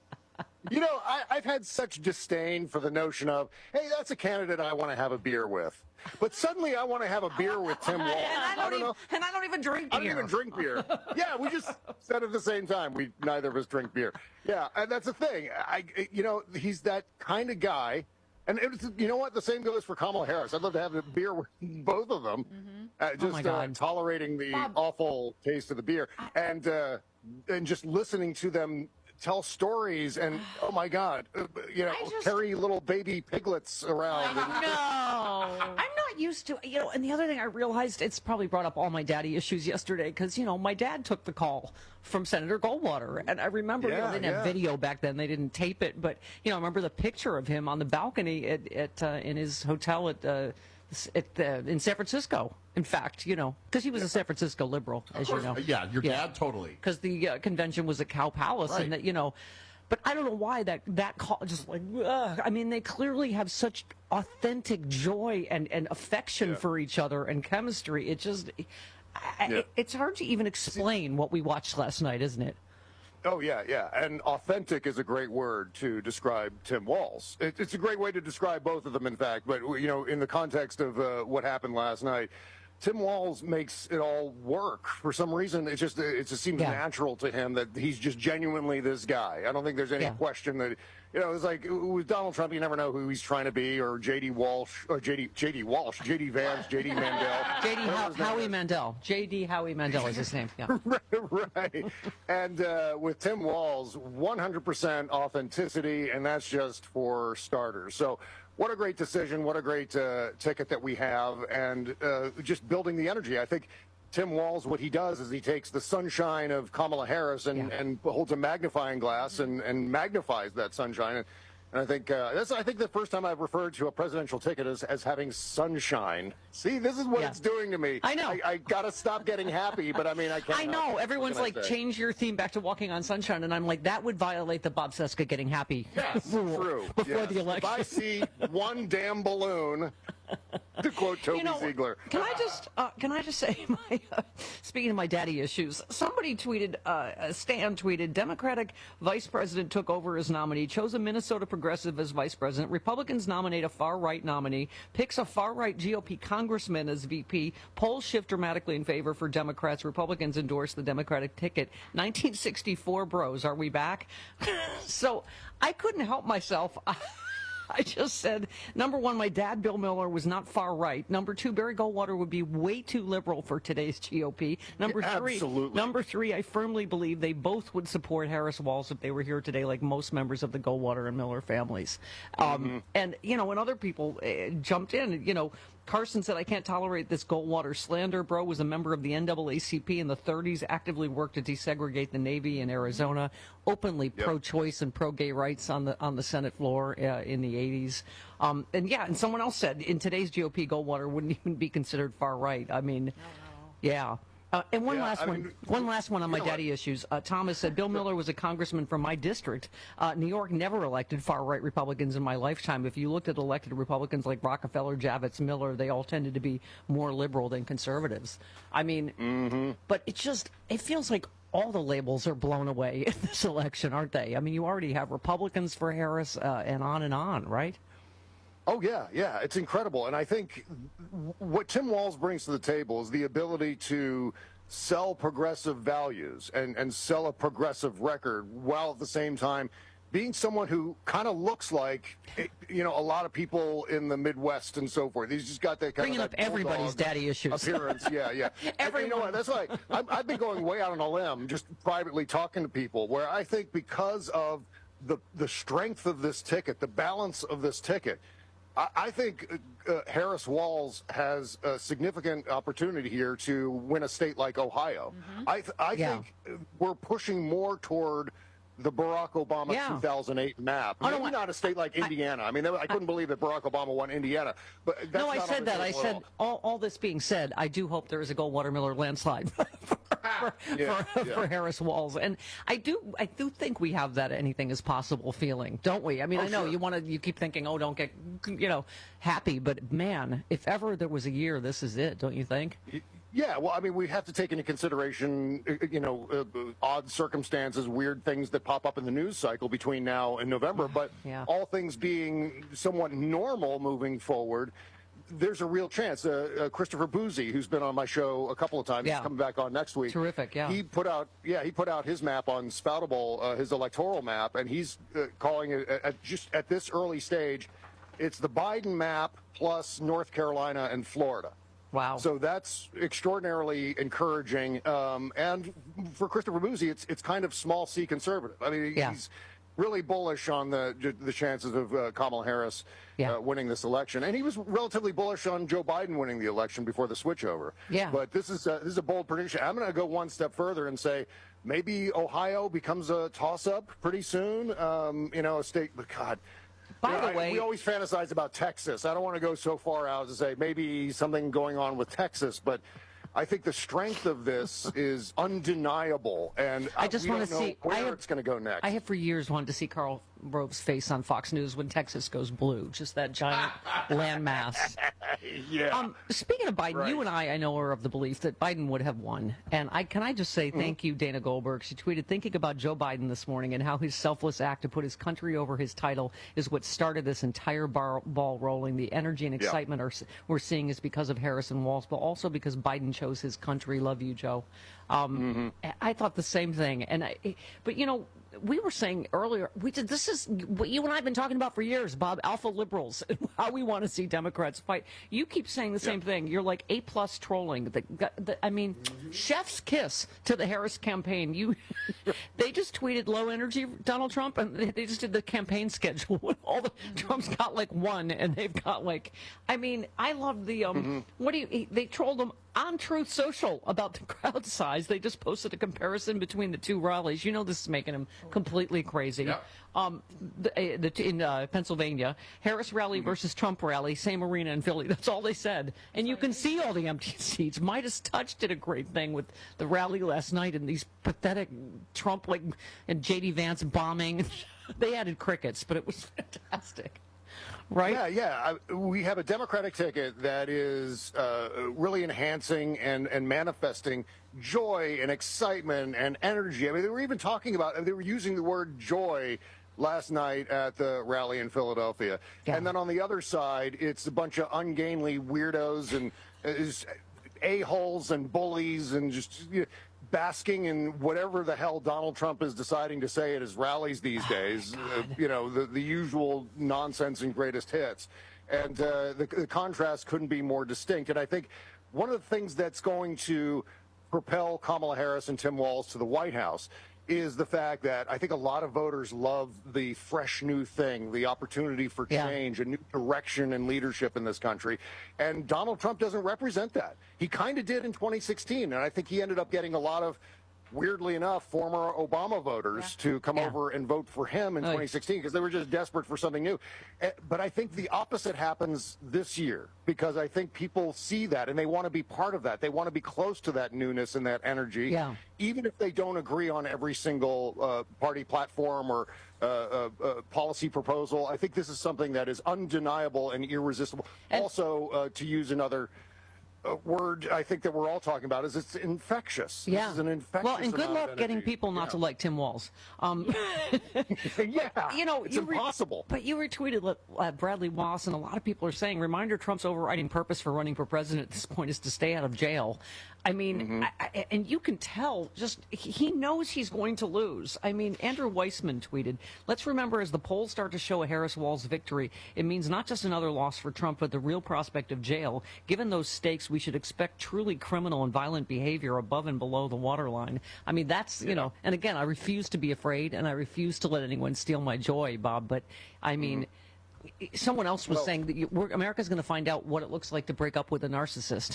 You know, I, I've had such disdain for the notion of, hey, that's a candidate I want to have a beer with. But suddenly I want to have a beer with Tim Walz. And I don't, don't even, know. and I don't even drink I beer. don't even drink beer. Yeah, we just said at the same time we neither of us drink beer. Yeah, and that's the thing. I, you know, he's that kind of guy. And it's, you know what? The same goes for Kamala Harris. I'd love to have a beer with both of them. Uh, Oh my just uh, God. tolerating the Bob. awful taste of the beer and uh, and just listening to them tell stories and oh my God, uh, you know, I just- carry little baby piglets around. and- No, I'm not used to, you know, and the other thing I realized, it's probably brought up all my daddy issues yesterday, because, you know, my dad took the call from Senator Goldwater, and I remember, you know, Yeah, they didn't have yeah. video back then, they didn't tape it, but, you know, I remember the picture of him on the balcony at, at uh, in his hotel at, uh, at the, in San Francisco, in fact, you know, because he was a San Francisco liberal, as you know. Yeah, your dad totally. Because the uh, convention was at Cow Palace, Right. and that, you know, but I don't know why that that call just like, ugh. I mean, they clearly have such authentic joy and, and affection Yeah. for each other and chemistry. It just, I, Yeah. it, it's hard to even explain what we watched last night, isn't it? Oh, yeah, yeah. And authentic is a great word to describe Tim Walz. It, it's a great way to describe both of them, in fact. But, you know, in the context of uh, what happened last night, Tim Walz makes it all work. For some reason, it just it just seems Yeah. natural to him that he's just genuinely this guy. I don't think there's any Yeah. question that, you know, it's like with Donald Trump, you never know who he's trying to be, or J D Walsh, or J D J D Walsh, J D Vance, J D Mandel. J D whatever How, his name Howie is. Mandel. J D Howie Mandel is his name. Yeah. right. And uh, with Tim Walz, one hundred percent authenticity, and that's just for starters. So what a great decision. What a great uh, ticket that we have, and uh, just building the energy. I think Tim Walz, what he does is he takes the sunshine of Kamala Harris and, and holds a magnifying glass and, and magnifies that sunshine. And, and I think uh, that's I think the first time I've referred to a presidential ticket as, as having sunshine. See, this is what Yeah. it's doing to me. I know. I, I got to stop getting happy, but I mean, I can't. I help know. it. What Everyone's can I like, say? change your theme back to Walking on Sunshine. And I'm like, that would violate the Bob Seska getting happy Yes, rule true. before yes. the election. If I see one damn balloon, to quote Toby You know, Ziegler. Can I just uh, can I just say, my uh, speaking of my daddy issues, somebody tweeted, uh, Stan tweeted, Democratic vice president took over as nominee, chose a Minnesota progressive as vice president. Republicans nominate a far right nominee, picks a far right G O P congressman as V P. Polls shift dramatically in favor for Democrats. Republicans endorse the Democratic ticket. nineteen sixty-four, bros, are we back? So I couldn't help myself. I just said, number one, my dad, Bill Miller, was not far right. Number two, Barry Goldwater would be way too liberal for today's G O P. Number three, Absolutely. number three, I firmly believe they both would support Harris Walz if they were here today, like most members of the Goldwater and Miller families. Um, and, you know, when other people uh, jumped in, you know, Carson said, I can't tolerate this Goldwater slander. Bro was a member of the N double A C P in the thirties, actively worked to desegregate the Navy in Arizona, openly Yep. pro-choice and pro-gay rights on the on the Senate floor uh, in the eighties. Um, and yeah, and someone else said, in today's G O P, Goldwater wouldn't even be considered far right. I mean, yeah. Uh, and one Yeah, last I one, mean, one last one on you my know daddy issues. Uh, Thomas said, Bill Miller was a congressman from my district. Uh, New York never elected far-right Republicans in my lifetime. If you looked at elected Republicans like Rockefeller, Javits, Miller, they all tended to be more liberal than conservatives. I mean, Mm-hmm. but it just, it feels like all the labels are blown away in this election, aren't they? I mean, you already have Republicans for Harris uh, and on and on, right? Oh, yeah, yeah. It's incredible. And I think what Tim Walz brings to the table is the ability to sell progressive values and, and sell a progressive record while at the same time being someone who kind of looks like, you know, a lot of people in the Midwest and so forth. He's just got that kind Bringing of up that everybody's bulldog daddy issues. appearance. Yeah, yeah. And you know what? That's why I've, I've been going way out on a limb, just privately talking to people, where I think because of the the strength of this ticket, the balance of this ticket, I, I think uh, Harris Walz has a significant opportunity here to win a state like Ohio. I th- I Yeah. think we're pushing more toward the Barack Obama Yeah. two thousand eight map. Oh, no, Maybe I- not a state like Indiana. I mean, I couldn't believe that Barack Obama won Indiana. But that's No, I not on said the that. I table at said, all. all, all this being said, I do hope there is a Goldwater Miller landslide for, Yeah, for, yeah. for Harris Walz. And I do I do think we have that anything is possible feeling, don't we? I mean, Oh, I know sure. you want to, you keep thinking, oh, don't get, you know, happy. But man, if ever there was a year, this is it, don't you think? Yeah, well, I mean, we have to take into consideration, uh, you know, uh, odd circumstances, weird things that pop up in the news cycle between now and November. But Yeah. all things being somewhat normal moving forward, there's a real chance. Uh, uh, Christopher Boozy, who's been on my show a couple of times, Yeah. is coming back on next week. Terrific, yeah. He put out, yeah, he put out his map on Spoutable, uh, his electoral map, and he's uh, calling it at, at just at this early stage, it's the Biden map plus North Carolina and Florida. Wow. So that's extraordinarily encouraging. Um, and for Christopher Boozy, it's it's kind of small C conservative. I mean, Yeah. he's really bullish on the the chances of uh, Kamala Harris Yeah. uh, winning this election, and he was relatively bullish on Joe Biden winning the election before the switchover. Yeah. But this is a, this is a bold prediction. I'm going to go one step further and say maybe Ohio becomes a toss-up pretty soon. Um, you know, a state. But God. By You know, the I- way- we always fantasize about Texas. I don't want to go so far out to say maybe something going on with Texas, but I think the strength of this is undeniable, and I just we want don't to know see where I have, it's going to go next. I have for years wanted to see Karl Rove's face on Fox News when Texas goes blue, just that giant landmass. yeah. Um, speaking of Biden, Right. you and I, I know, are of the belief that Biden would have won. And I can I just say Mm-hmm. thank you, Dana Goldberg. She tweeted thinking about Joe Biden this morning and how his selfless act to put his country over his title is what started this entire bar, ball rolling. The energy and Yeah. excitement are, we're seeing is because of Harrison Walz, but also because Biden chose his country. Love you, Joe. Um, Mm-hmm. I thought the same thing. And I, but you know, we were saying earlier, we did, this is what you and I have been talking about for years, Bob, alpha liberals, and how we want to see Democrats fight. You keep saying the same thing. You're like A plus trolling. The, the, I mean, chef's kiss to the Harris campaign. You, they just tweeted low energy Donald Trump, and they, they just did the campaign schedule. All the Trump's got like one, and they've got like, I mean, I love the um. What do you? They trolled them on Truth Social about the crowd size. They just posted a comparison between the two rallies. You know, this is making them completely crazy. Yep. Um, the, uh, the, in uh, Pennsylvania, Harris rally versus Trump rally, same arena in Philly. That's all they said. And you can see all the empty seats. Midas Touch did a great thing with the rally last night and these pathetic Trump, like, and J D Vance bombing. They added crickets, but it was fantastic. Right? Yeah, yeah. I, we have a Democratic ticket that is uh, really enhancing and, and manifesting joy and excitement and energy. I mean, they were even talking about, they were using the word joy last night at the rally in Philadelphia. Yeah. And then on the other side, it's a bunch of ungainly weirdos and is a-holes and bullies and just you know, basking in whatever the hell Donald Trump is deciding to say at his rallies these days. Uh, you know, the, the usual nonsense and greatest hits. And uh, the, the contrast couldn't be more distinct. And I think one of the things that's going to propel Kamala Harris and Tim Walz to the White House is the fact that I think a lot of voters love the fresh new thing, the opportunity for Yeah. change, a new direction and leadership in this country. And Donald Trump doesn't represent that. He kind of did in twenty sixteen, and I think he ended up getting a lot of, weirdly enough, former Obama voters to come over and vote for him in Oh, yeah. twenty sixteen because they were just desperate for something new. Eh, But I think the opposite happens this year because I think people see that and they want to be part of that. They want to be close to that newness and that energy, Yeah. even if they don't agree on every single uh, party platform or uh, uh, uh, policy proposal. I think this is something that is undeniable and irresistible. also, uh, to use another uh, word I think that we're all talking about is it's infectious. Yeah. This is an infectious Well, and good amount of luck getting energy. people not Yeah. to like Tim Walz. Um, yeah, you know, it's you re- impossible. But you retweeted uh, Bradley Moss, and a lot of people are saying, reminder Trump's overriding purpose for running for president at this point is to stay out of jail. I mean, Mm-hmm. I, I, and you can tell, just he he knows he's going to lose. I mean, Andrew Weissman tweeted, let's remember as the polls start to show a Harris-Walz victory, it means not just another loss for Trump, but the real prospect of jail. Given those stakes, we should expect truly criminal and violent behavior above and below the waterline. I mean, that's, you know, and again, I refuse to be afraid, and I refuse to let anyone steal my joy, Bob, but I mean, someone else was Well- saying that you, we're, America's going to find out what it looks like to break up with a narcissist.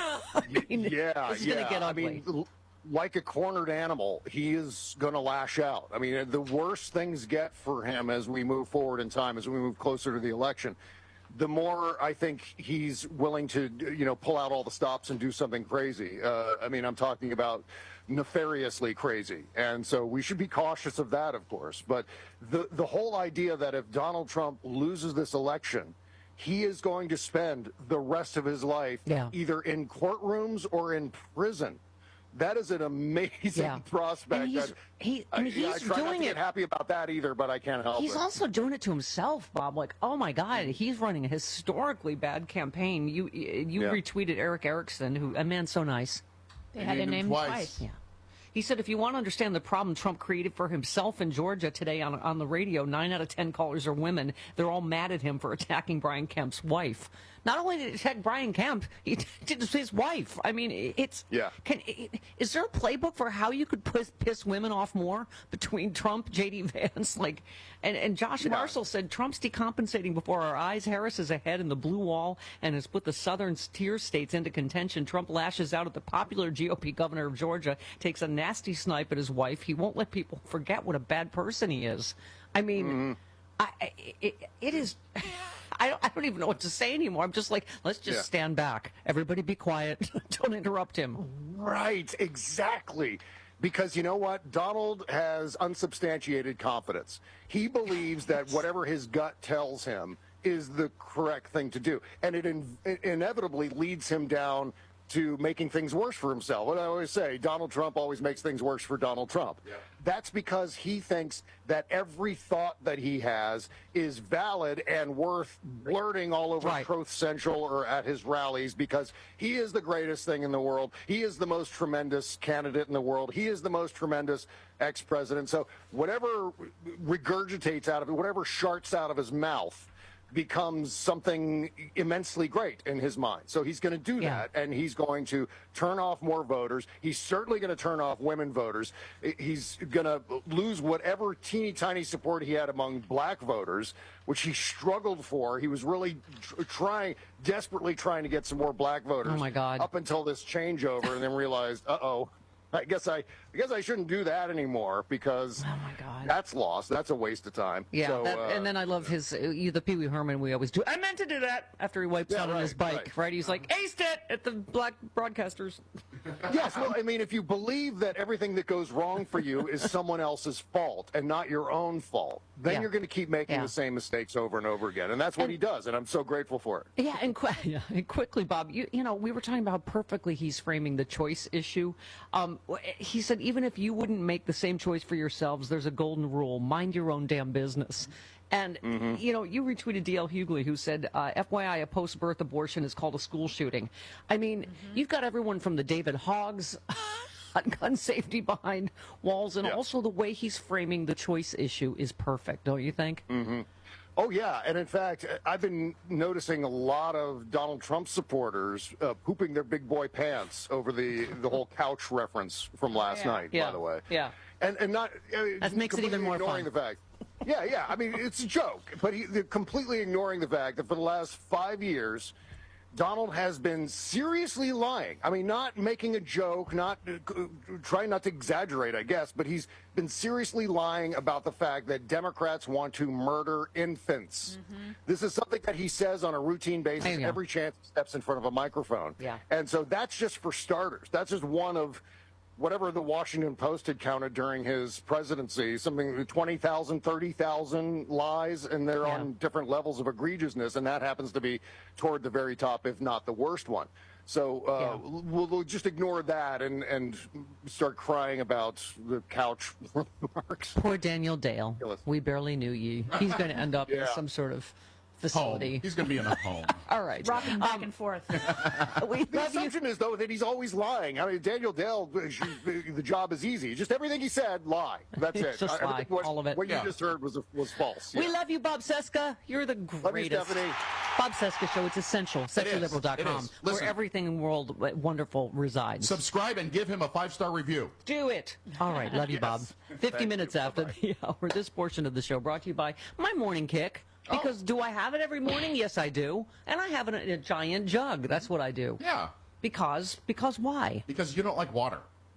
I mean, yeah, it's yeah. going to get I ugly. mean, l- like a cornered animal, he is going to lash out. I mean, the worse things get for him as we move forward in time, as we move closer to the election, the more I think he's willing to, you know, pull out all the stops and do something crazy. Uh, I mean, I'm talking about nefariously crazy. And so we should be cautious of that, of course. But the, the whole idea that if Donald Trump loses this election, he is going to spend the rest of his life Yeah. either in courtrooms or in prison. That is an amazing Yeah. prospect. And he's- that- he- I, and yeah, I he's try not doing to it- get happy about that either, but I can't help He's it. also doing it to himself, Bob. Like, oh my God, he's running a historically bad campaign. You you Yeah. retweeted Eric Erickson, who a man so nice. They had to name him twice. Yeah. He said, if you want to understand the problem Trump created for himself in Georgia today on on the radio, nine out of ten callers are women. They're all mad at him for attacking Brian Kemp's wife. Not only did he attack Brian Kemp, he did his wife. I mean, it's Yeah. Can, is there a playbook for how you could piss, piss women off more between Trump, J D Vance, like, and and Josh Yeah. Marshall said Trump's decompensating before our eyes. Harris is ahead in the blue wall and has put the southern tier states into contention. Trump lashes out at the popular G O P governor of Georgia, takes a nasty snipe at his wife. He won't let people forget what a bad person he is. I mean, Mm-hmm. I, I- it, it is. I don't, I don't even know what to say anymore. I'm just like, let's just Yeah. stand back. Everybody be quiet. Don't interrupt him. Right, exactly. Because you know what? Donald has unsubstantiated confidence. He believes that whatever his gut tells him is the correct thing to do. And it, in, it inevitably leads him down to making things worse for himself. What I always say, Donald Trump always makes things worse for Donald Trump. That's because he thinks that every thought that he has is valid and worth blurting all over Right. Truth Central or at his rallies because he is the greatest thing in the world. He is the most tremendous candidate in the world. He is the most tremendous ex-president. So whatever regurgitates out of it, whatever sharts out of his mouth, becomes something immensely great in his mind. So he's going to do Yeah. that, and he's going to turn off more voters. He's certainly going to turn off women voters. He's going to lose whatever teeny tiny support he had among black voters, which he struggled for. He was really tr- trying, desperately trying to get some more black voters. Oh, my God. Up until this changeover, and then realized, uh-oh, I guess I, I guess I shouldn't do that anymore because Oh my God. that's lost. That's a waste of time. Yeah, So, that, uh, and then I love his, uh, you- the Pee Wee Herman we always do. I meant to do that after he wipes Yeah, out on his right, bike, right. right. He's like, aced it at the black broadcasters. Yes, well, I mean, if you believe that everything that goes wrong for you is someone else's fault and not your own fault, then Yeah. you're going to keep making Yeah. the same mistakes over and over again. And that's what he does, and I'm so grateful for it. Yeah, and, qu- yeah, and quickly, Bob, you, you know, we were talking about how perfectly he's framing the choice issue. Um, he said, even if you wouldn't make the same choice for yourselves, there's a golden rule: mind your own damn business. And, Mm-hmm. you know, you retweeted D L Hughley, who said, uh, F Y I, a post-birth abortion is called a school shooting. I mean, you've got everyone from the David Hoggs on gun safety behind walls, and Yeah. also the way he's framing the choice issue is perfect, don't you think? Mm-hmm. Oh, yeah. And in fact, I've been noticing a lot of Donald Trump supporters uh, pooping their big boy pants over the, the whole couch reference from last Yeah. night, Yeah. by the way. Yeah. And, and not uh, That makes it even completely more ignoring fun. the fact. Yeah, yeah. I mean, it's a joke. But he, they're completely ignoring the fact that for the last five years, Donald has been seriously lying. I mean, not making a joke, not uh, trying not to exaggerate, I guess, but he's been seriously lying about the fact that Democrats want to murder infants. Mm-hmm. This is something that he says on a routine There basis you go. every chance he steps in front of a microphone. Yeah. And so that's just for starters. That's just one of whatever the Washington Post had counted during his presidency, something twenty thousand, thirty thousand lies, and they're Yeah. on different levels of egregiousness, and that happens to be toward the very top, if not the worst one. So uh, Yeah. we'll, we'll just ignore that and, and start crying about the couch remarks. Poor Daniel Dale. We barely knew you. He's going to end up in Yeah. some sort of facility. Home. He's going to be in a home. All right. Rocking back and forth. We The love you. assumption is, though, that he's always lying. I mean, Daniel Dale, the job is easy. Just everything he said, lie. That's it. Just Everything- lie, what, all of it. What Yeah. you just heard was was false. We Yeah. love you, Bob Seska. You're the Love you, greatest. Stephanie. Bob Seska Show. It's essential. sexy liberal dot It com, is. where Listen. everything in world wonderful resides. Subscribe and give him a five-star review. Do it. All right. Love you, Yes. Bob. fifty Thank minutes you. after the hour. This portion of the show brought to you by my morning kick. Because do I have it every morning? Yes, I do. And I have it in a giant jug. That's what I do. Yeah. Because, because why? Because you don't like water.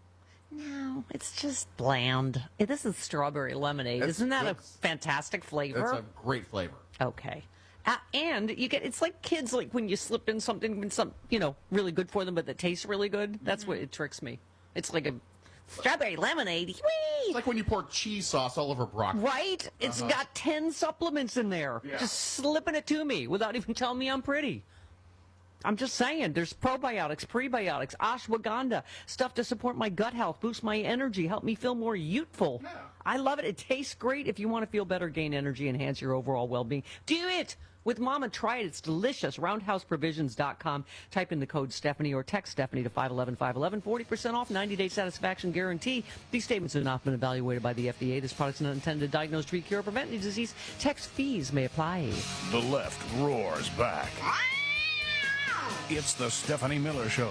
No, it's just bland. Eh, This is strawberry lemonade. It's Isn't that good. a fantastic flavor? It's a great flavor. Okay. Uh, and you get, it's like kids, like when you slip in something, when some, you know, really good for them, but that tastes really good. That's what it tricks me. It's like a strawberry lemonade. Whee! It's like when you pour cheese sauce all over broccoli. Right? It's Uh-huh. got ten supplements in there. Yeah. Just slipping it to me without even telling me I'm pretty. I'm just saying, there's probiotics, prebiotics, ashwagandha, stuff to support my gut health, boost my energy, help me feel more youthful. Yeah. I love it. It tastes great. If you want to feel better, gain energy, enhance your overall well-being, do it. With Mama, try it. It's delicious. roundhouse provisions dot com. Type in the code Stephanie or text Stephanie to five eleven five eleven. forty percent off, ninety-day satisfaction guarantee. These statements have not been evaluated by the F D A. This product is not intended to diagnose, treat, cure, or prevent any disease. Tax fees may apply. The left roars back. It's the Stephanie Miller Show.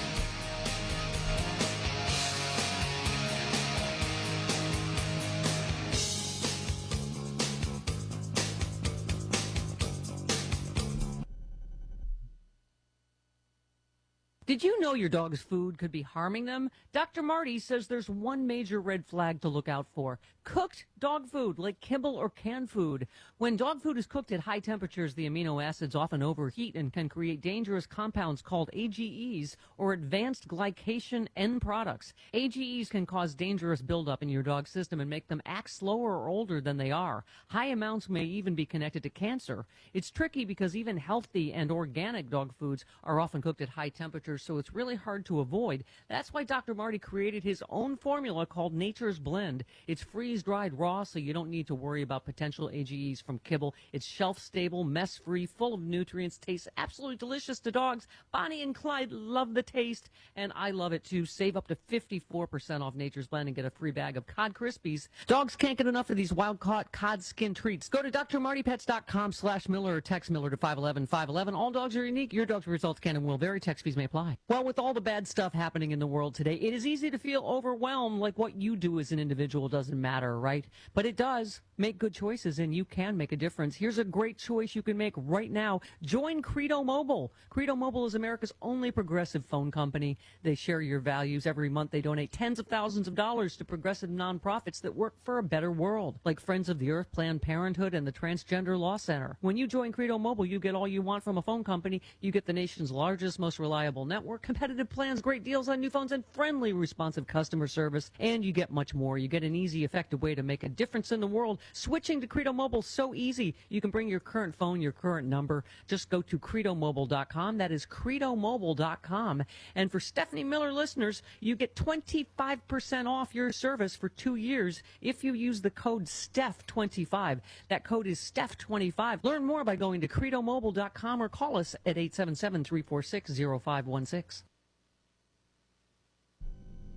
Did you know your dog's food could be harming them? Doctor Marty says there's one major red flag to look out for. Cooked dog food, like kibble or canned food. When dog food is cooked at high temperatures, the amino acids often overheat and can create dangerous compounds called A G Es, or advanced glycation end products. A G Es can cause dangerous buildup in your dog's system and make them act slower or older than they are. High amounts may even be connected to cancer. It's tricky because even healthy and organic dog foods are often cooked at high temperatures, so it's really hard to avoid. That's why Doctor Marty created his own formula called Nature's Blend. It's freeze-dried raw, so you don't need to worry about potential A G Es from kibble. It's shelf-stable, mess-free, full of nutrients, tastes absolutely delicious to dogs. Bonnie and Clyde love the taste, and I love it too. Save up to fifty-four percent off Nature's Blend and get a free bag of Cod Krispies. Dogs can't get enough of these wild-caught cod skin treats. Go to D R Marty Pets dot com slash Miller or text Miller to five eleven five eleven. All dogs are unique. Your dog's results can and will vary. Text fees may apply. Well, with all the bad stuff happening in the world today, it is easy to feel overwhelmed, like what you do as an individual doesn't matter, right? But it does. Make good choices and you can make a difference. Here's a great choice you can make right now. Join Credo Mobile. Credo Mobile is America's only progressive phone company. They share your values. Every month they donate tens of thousands of dollars to progressive nonprofits that work for a better world, like Friends of the Earth, Planned Parenthood, and the Transgender Law Center. When you join Credo Mobile, you get all you want from a phone company. You get the nation's largest, most reliable network, competitive plans, great deals on new phones, and friendly, responsive customer service. And you get much more. You get an easy, effective way to make a difference in the world. Switching to Credo Mobile is so easy. You can bring your current phone, your current number. Just go to credo mobile dot com. That is credo mobile dot com. And for Stephanie Miller listeners, you get twenty-five percent off your service for two years if you use the code Steph twenty-five. That code is Steph twenty-five. Learn more by going to credo mobile dot com or call us at eight seven seven, three four six, zero five one six.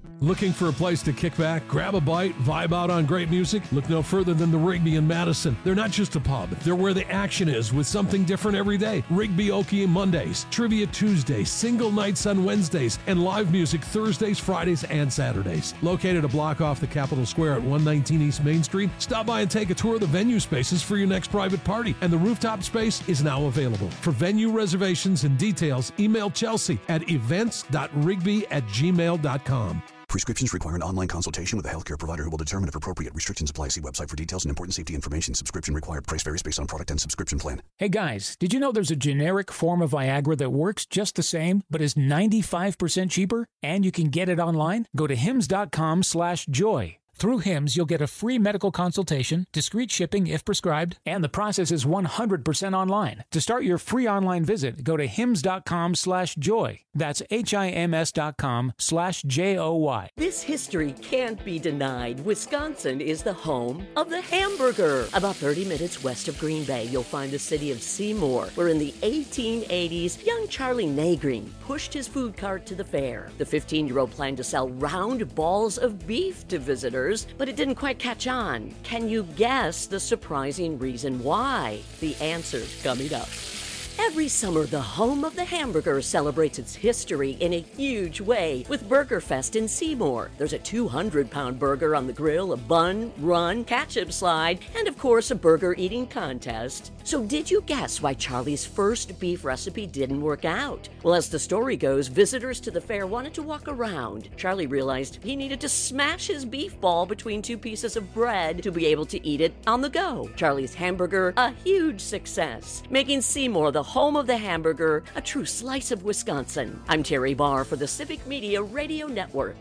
Looking for a place to kick back, grab a bite, vibe out on great music? Look no further than the Rigby in Madison. They're not just a pub, they're where the action is with something different every day. Rigby Okie Mondays, Trivia Tuesdays, single nights on Wednesdays, and live music Thursdays, Fridays, and Saturdays. Located a block off the Capitol Square at one nineteen East Main Street, stop by and take a tour of the venue spaces for your next private party, and the rooftop space is now available. For venue reservations and details, email Chelsea at events dot rigby at gmail dot com. Prescriptions require an online consultation with a healthcare provider who will determine if appropriate. Restrictions apply. See website for details and important safety information. Subscription required. Price varies based on product and subscription plan. Hey guys, did you know there's a generic form of Viagra that works just the same, but is ninety-five percent cheaper? And you can get it online? Go to hims dot com slash joy. Through Hims, you'll get a free medical consultation, discreet shipping if prescribed, and the process is one hundred percent online. To start your free online visit, go to hims dot com slash joy. That's H-I-M-S dot com slash J O Y. This history can't be denied. Wisconsin is the home of the hamburger. About thirty minutes west of Green Bay, you'll find the city of Seymour, where in the eighteen eighties, young Charlie Nagreen pushed his food cart to the fair. The fifteen-year-old planned to sell round balls of beef to visitors, but it didn't quite catch on. Can you guess the surprising reason why? The answer's coming up. Every summer, the home of the hamburger celebrates its history in a huge way with Burger Fest in Seymour. There's a two hundred pound burger on the grill, a bun, run, ketchup slide, and of course a burger eating contest. So did you guess why Charlie's first beef recipe didn't work out? Well, as the story goes, visitors to the fair wanted to walk around. Charlie realized he needed to smash his beef ball between two pieces of bread to be able to eat it on the go. Charlie's hamburger, a huge success, making Seymour the home of the hamburger, a true slice of Wisconsin. I'm Terry Barr for the Civic Media Radio Network.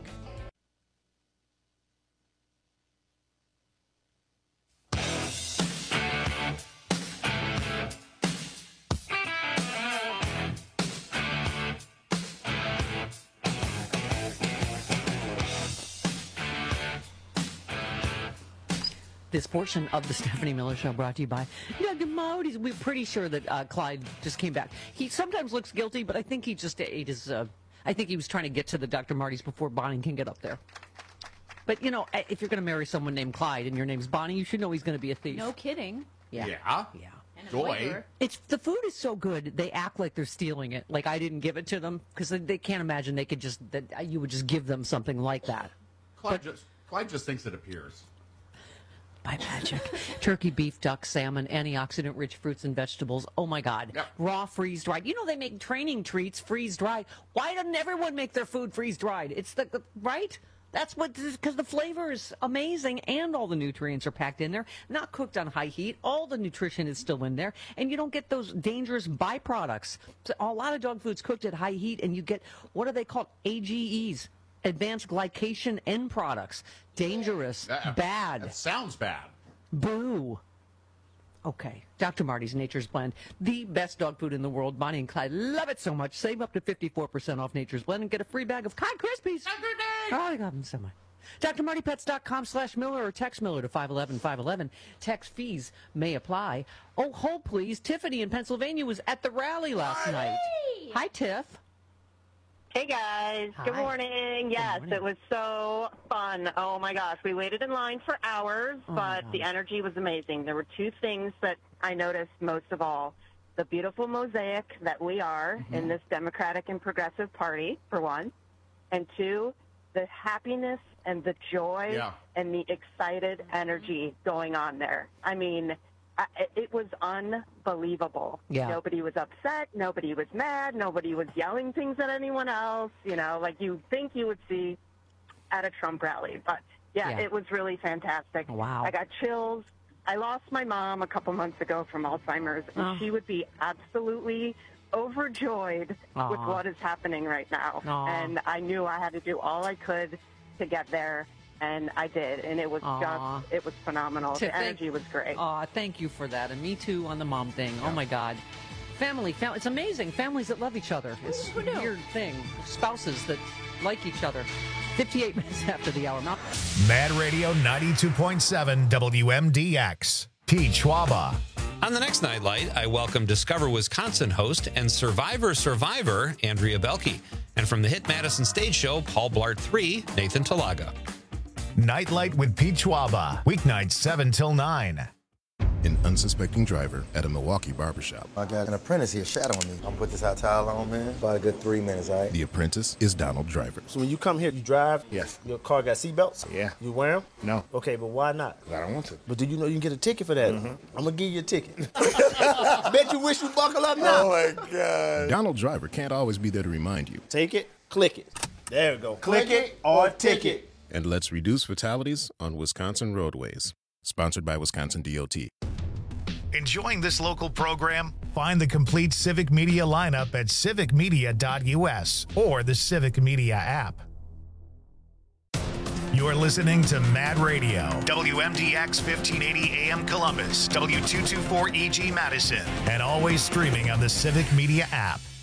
This portion of the Stephanie Miller Show brought to you by Doctor Marty's. We're pretty sure that uh, Clyde just came back. He sometimes looks guilty, but I think he just ate his. Uh, I think he was trying to get to the Doctor Marty's before Bonnie can get up there. But you know, if you're going to marry someone named Clyde and your name's Bonnie, you should know he's going to be a thief. No kidding. Yeah. Yeah. Yeah. And a Joy. flavor. It's the food is so good. They act like they're stealing it. Like I didn't give it to them because they, they can't imagine they could just that you would just give them something like that. Clyde, just, Clyde just thinks it appears. By magic. Turkey, beef, duck, salmon, antioxidant-rich fruits and vegetables. Oh, my God. Yep. Raw, freeze-dried. You know they make training treats freeze-dried. Why doesn't everyone make their food freeze-dried? It's the, right? That's what, because the flavor is amazing and all the nutrients are packed in there. Not cooked on high heat. All the nutrition is still in there. And you don't get those dangerous byproducts. So a lot of dog food's cooked at high heat, and you get, what are they called? A G Es. Advanced glycation end products. Dangerous. That, bad. That sounds bad. Boo. Okay. Doctor Marty's Nature's Blend. The best dog food in the world. Bonnie and Clyde love it so much. Save up to fifty-four percent off Nature's Blend and get a free bag of Cod Krispies. Oh, I got them so much. Dr Marty Pets dot com slash Miller or text Miller to five eleven five eleven. Text fees may apply. Oh, hold please. Tiffany in Pennsylvania was at the rally last night. Hi, Tiff. Hey guys, Hi. good morning. Yes, morning. it was so fun. Oh my gosh, we waited in line for hours, Oh, but the energy was amazing. There were two things that I noticed most of all. The beautiful mosaic that we are Mm-hmm. in this Democratic and Progressive Party, for one. And two, the happiness and the joy Yeah. and the excited energy going on there. I mean, I, it was unbelievable. Yeah. Nobody was upset. Nobody was mad. Nobody was yelling things at anyone else, you know, like you think you would see at a Trump rally. But, yeah, Yeah. it was really fantastic. Wow. I got chills. I lost my mom a couple months ago from Alzheimer's, and Oh. she would be absolutely overjoyed Aw. with what is happening right now. Aw. And I knew I had to do all I could to get there. And I did, and it was Aw. just, it was phenomenal. Tiff, The energy was great. Aw, thank you for that. And me too on the mom thing. Oh, my God. Family, fam- it's amazing. Families that love each other. It's a weird thing. Spouses that like each other. fifty-eight minutes after the hour. Now- Mad Radio ninety-two point seven W M D X. Pete Schwaba. On the next Nightlight, I welcome Discover Wisconsin host and Survivor Survivor, Andrea Belke. And from the Hit Madison Stage Show, Paul Blart three, Nathan Talaga. Nightlight with Pete Schwaba, weeknights seven till nine. An unsuspecting driver at a Milwaukee barbershop. I got an apprentice here shadowing me. I'm gonna put this hot towel on, man. About a good three minutes, all right? The apprentice is Donald Driver. So when you come here, you drive? Yes. Your car got seatbelts? Yeah. You wear them? No. Okay, but why not? I don't want to. But do you know you can get a ticket for that? Mm-hmm. I'm gonna give you a ticket. Bet you wish you buckle up now. Oh my God. Donald Driver can't always be there to remind you. Take it, click it. There we go. Click, click it or ticket. And let's reduce fatalities on Wisconsin roadways. Sponsored by Wisconsin D O T. Enjoying this local program? Find the complete Civic Media lineup at civic media dot u s or the Civic Media app. You're listening to Mad Radio, W M D X fifteen eighty A M Columbus, W two twenty-four E G Madison, and always streaming on the Civic Media app.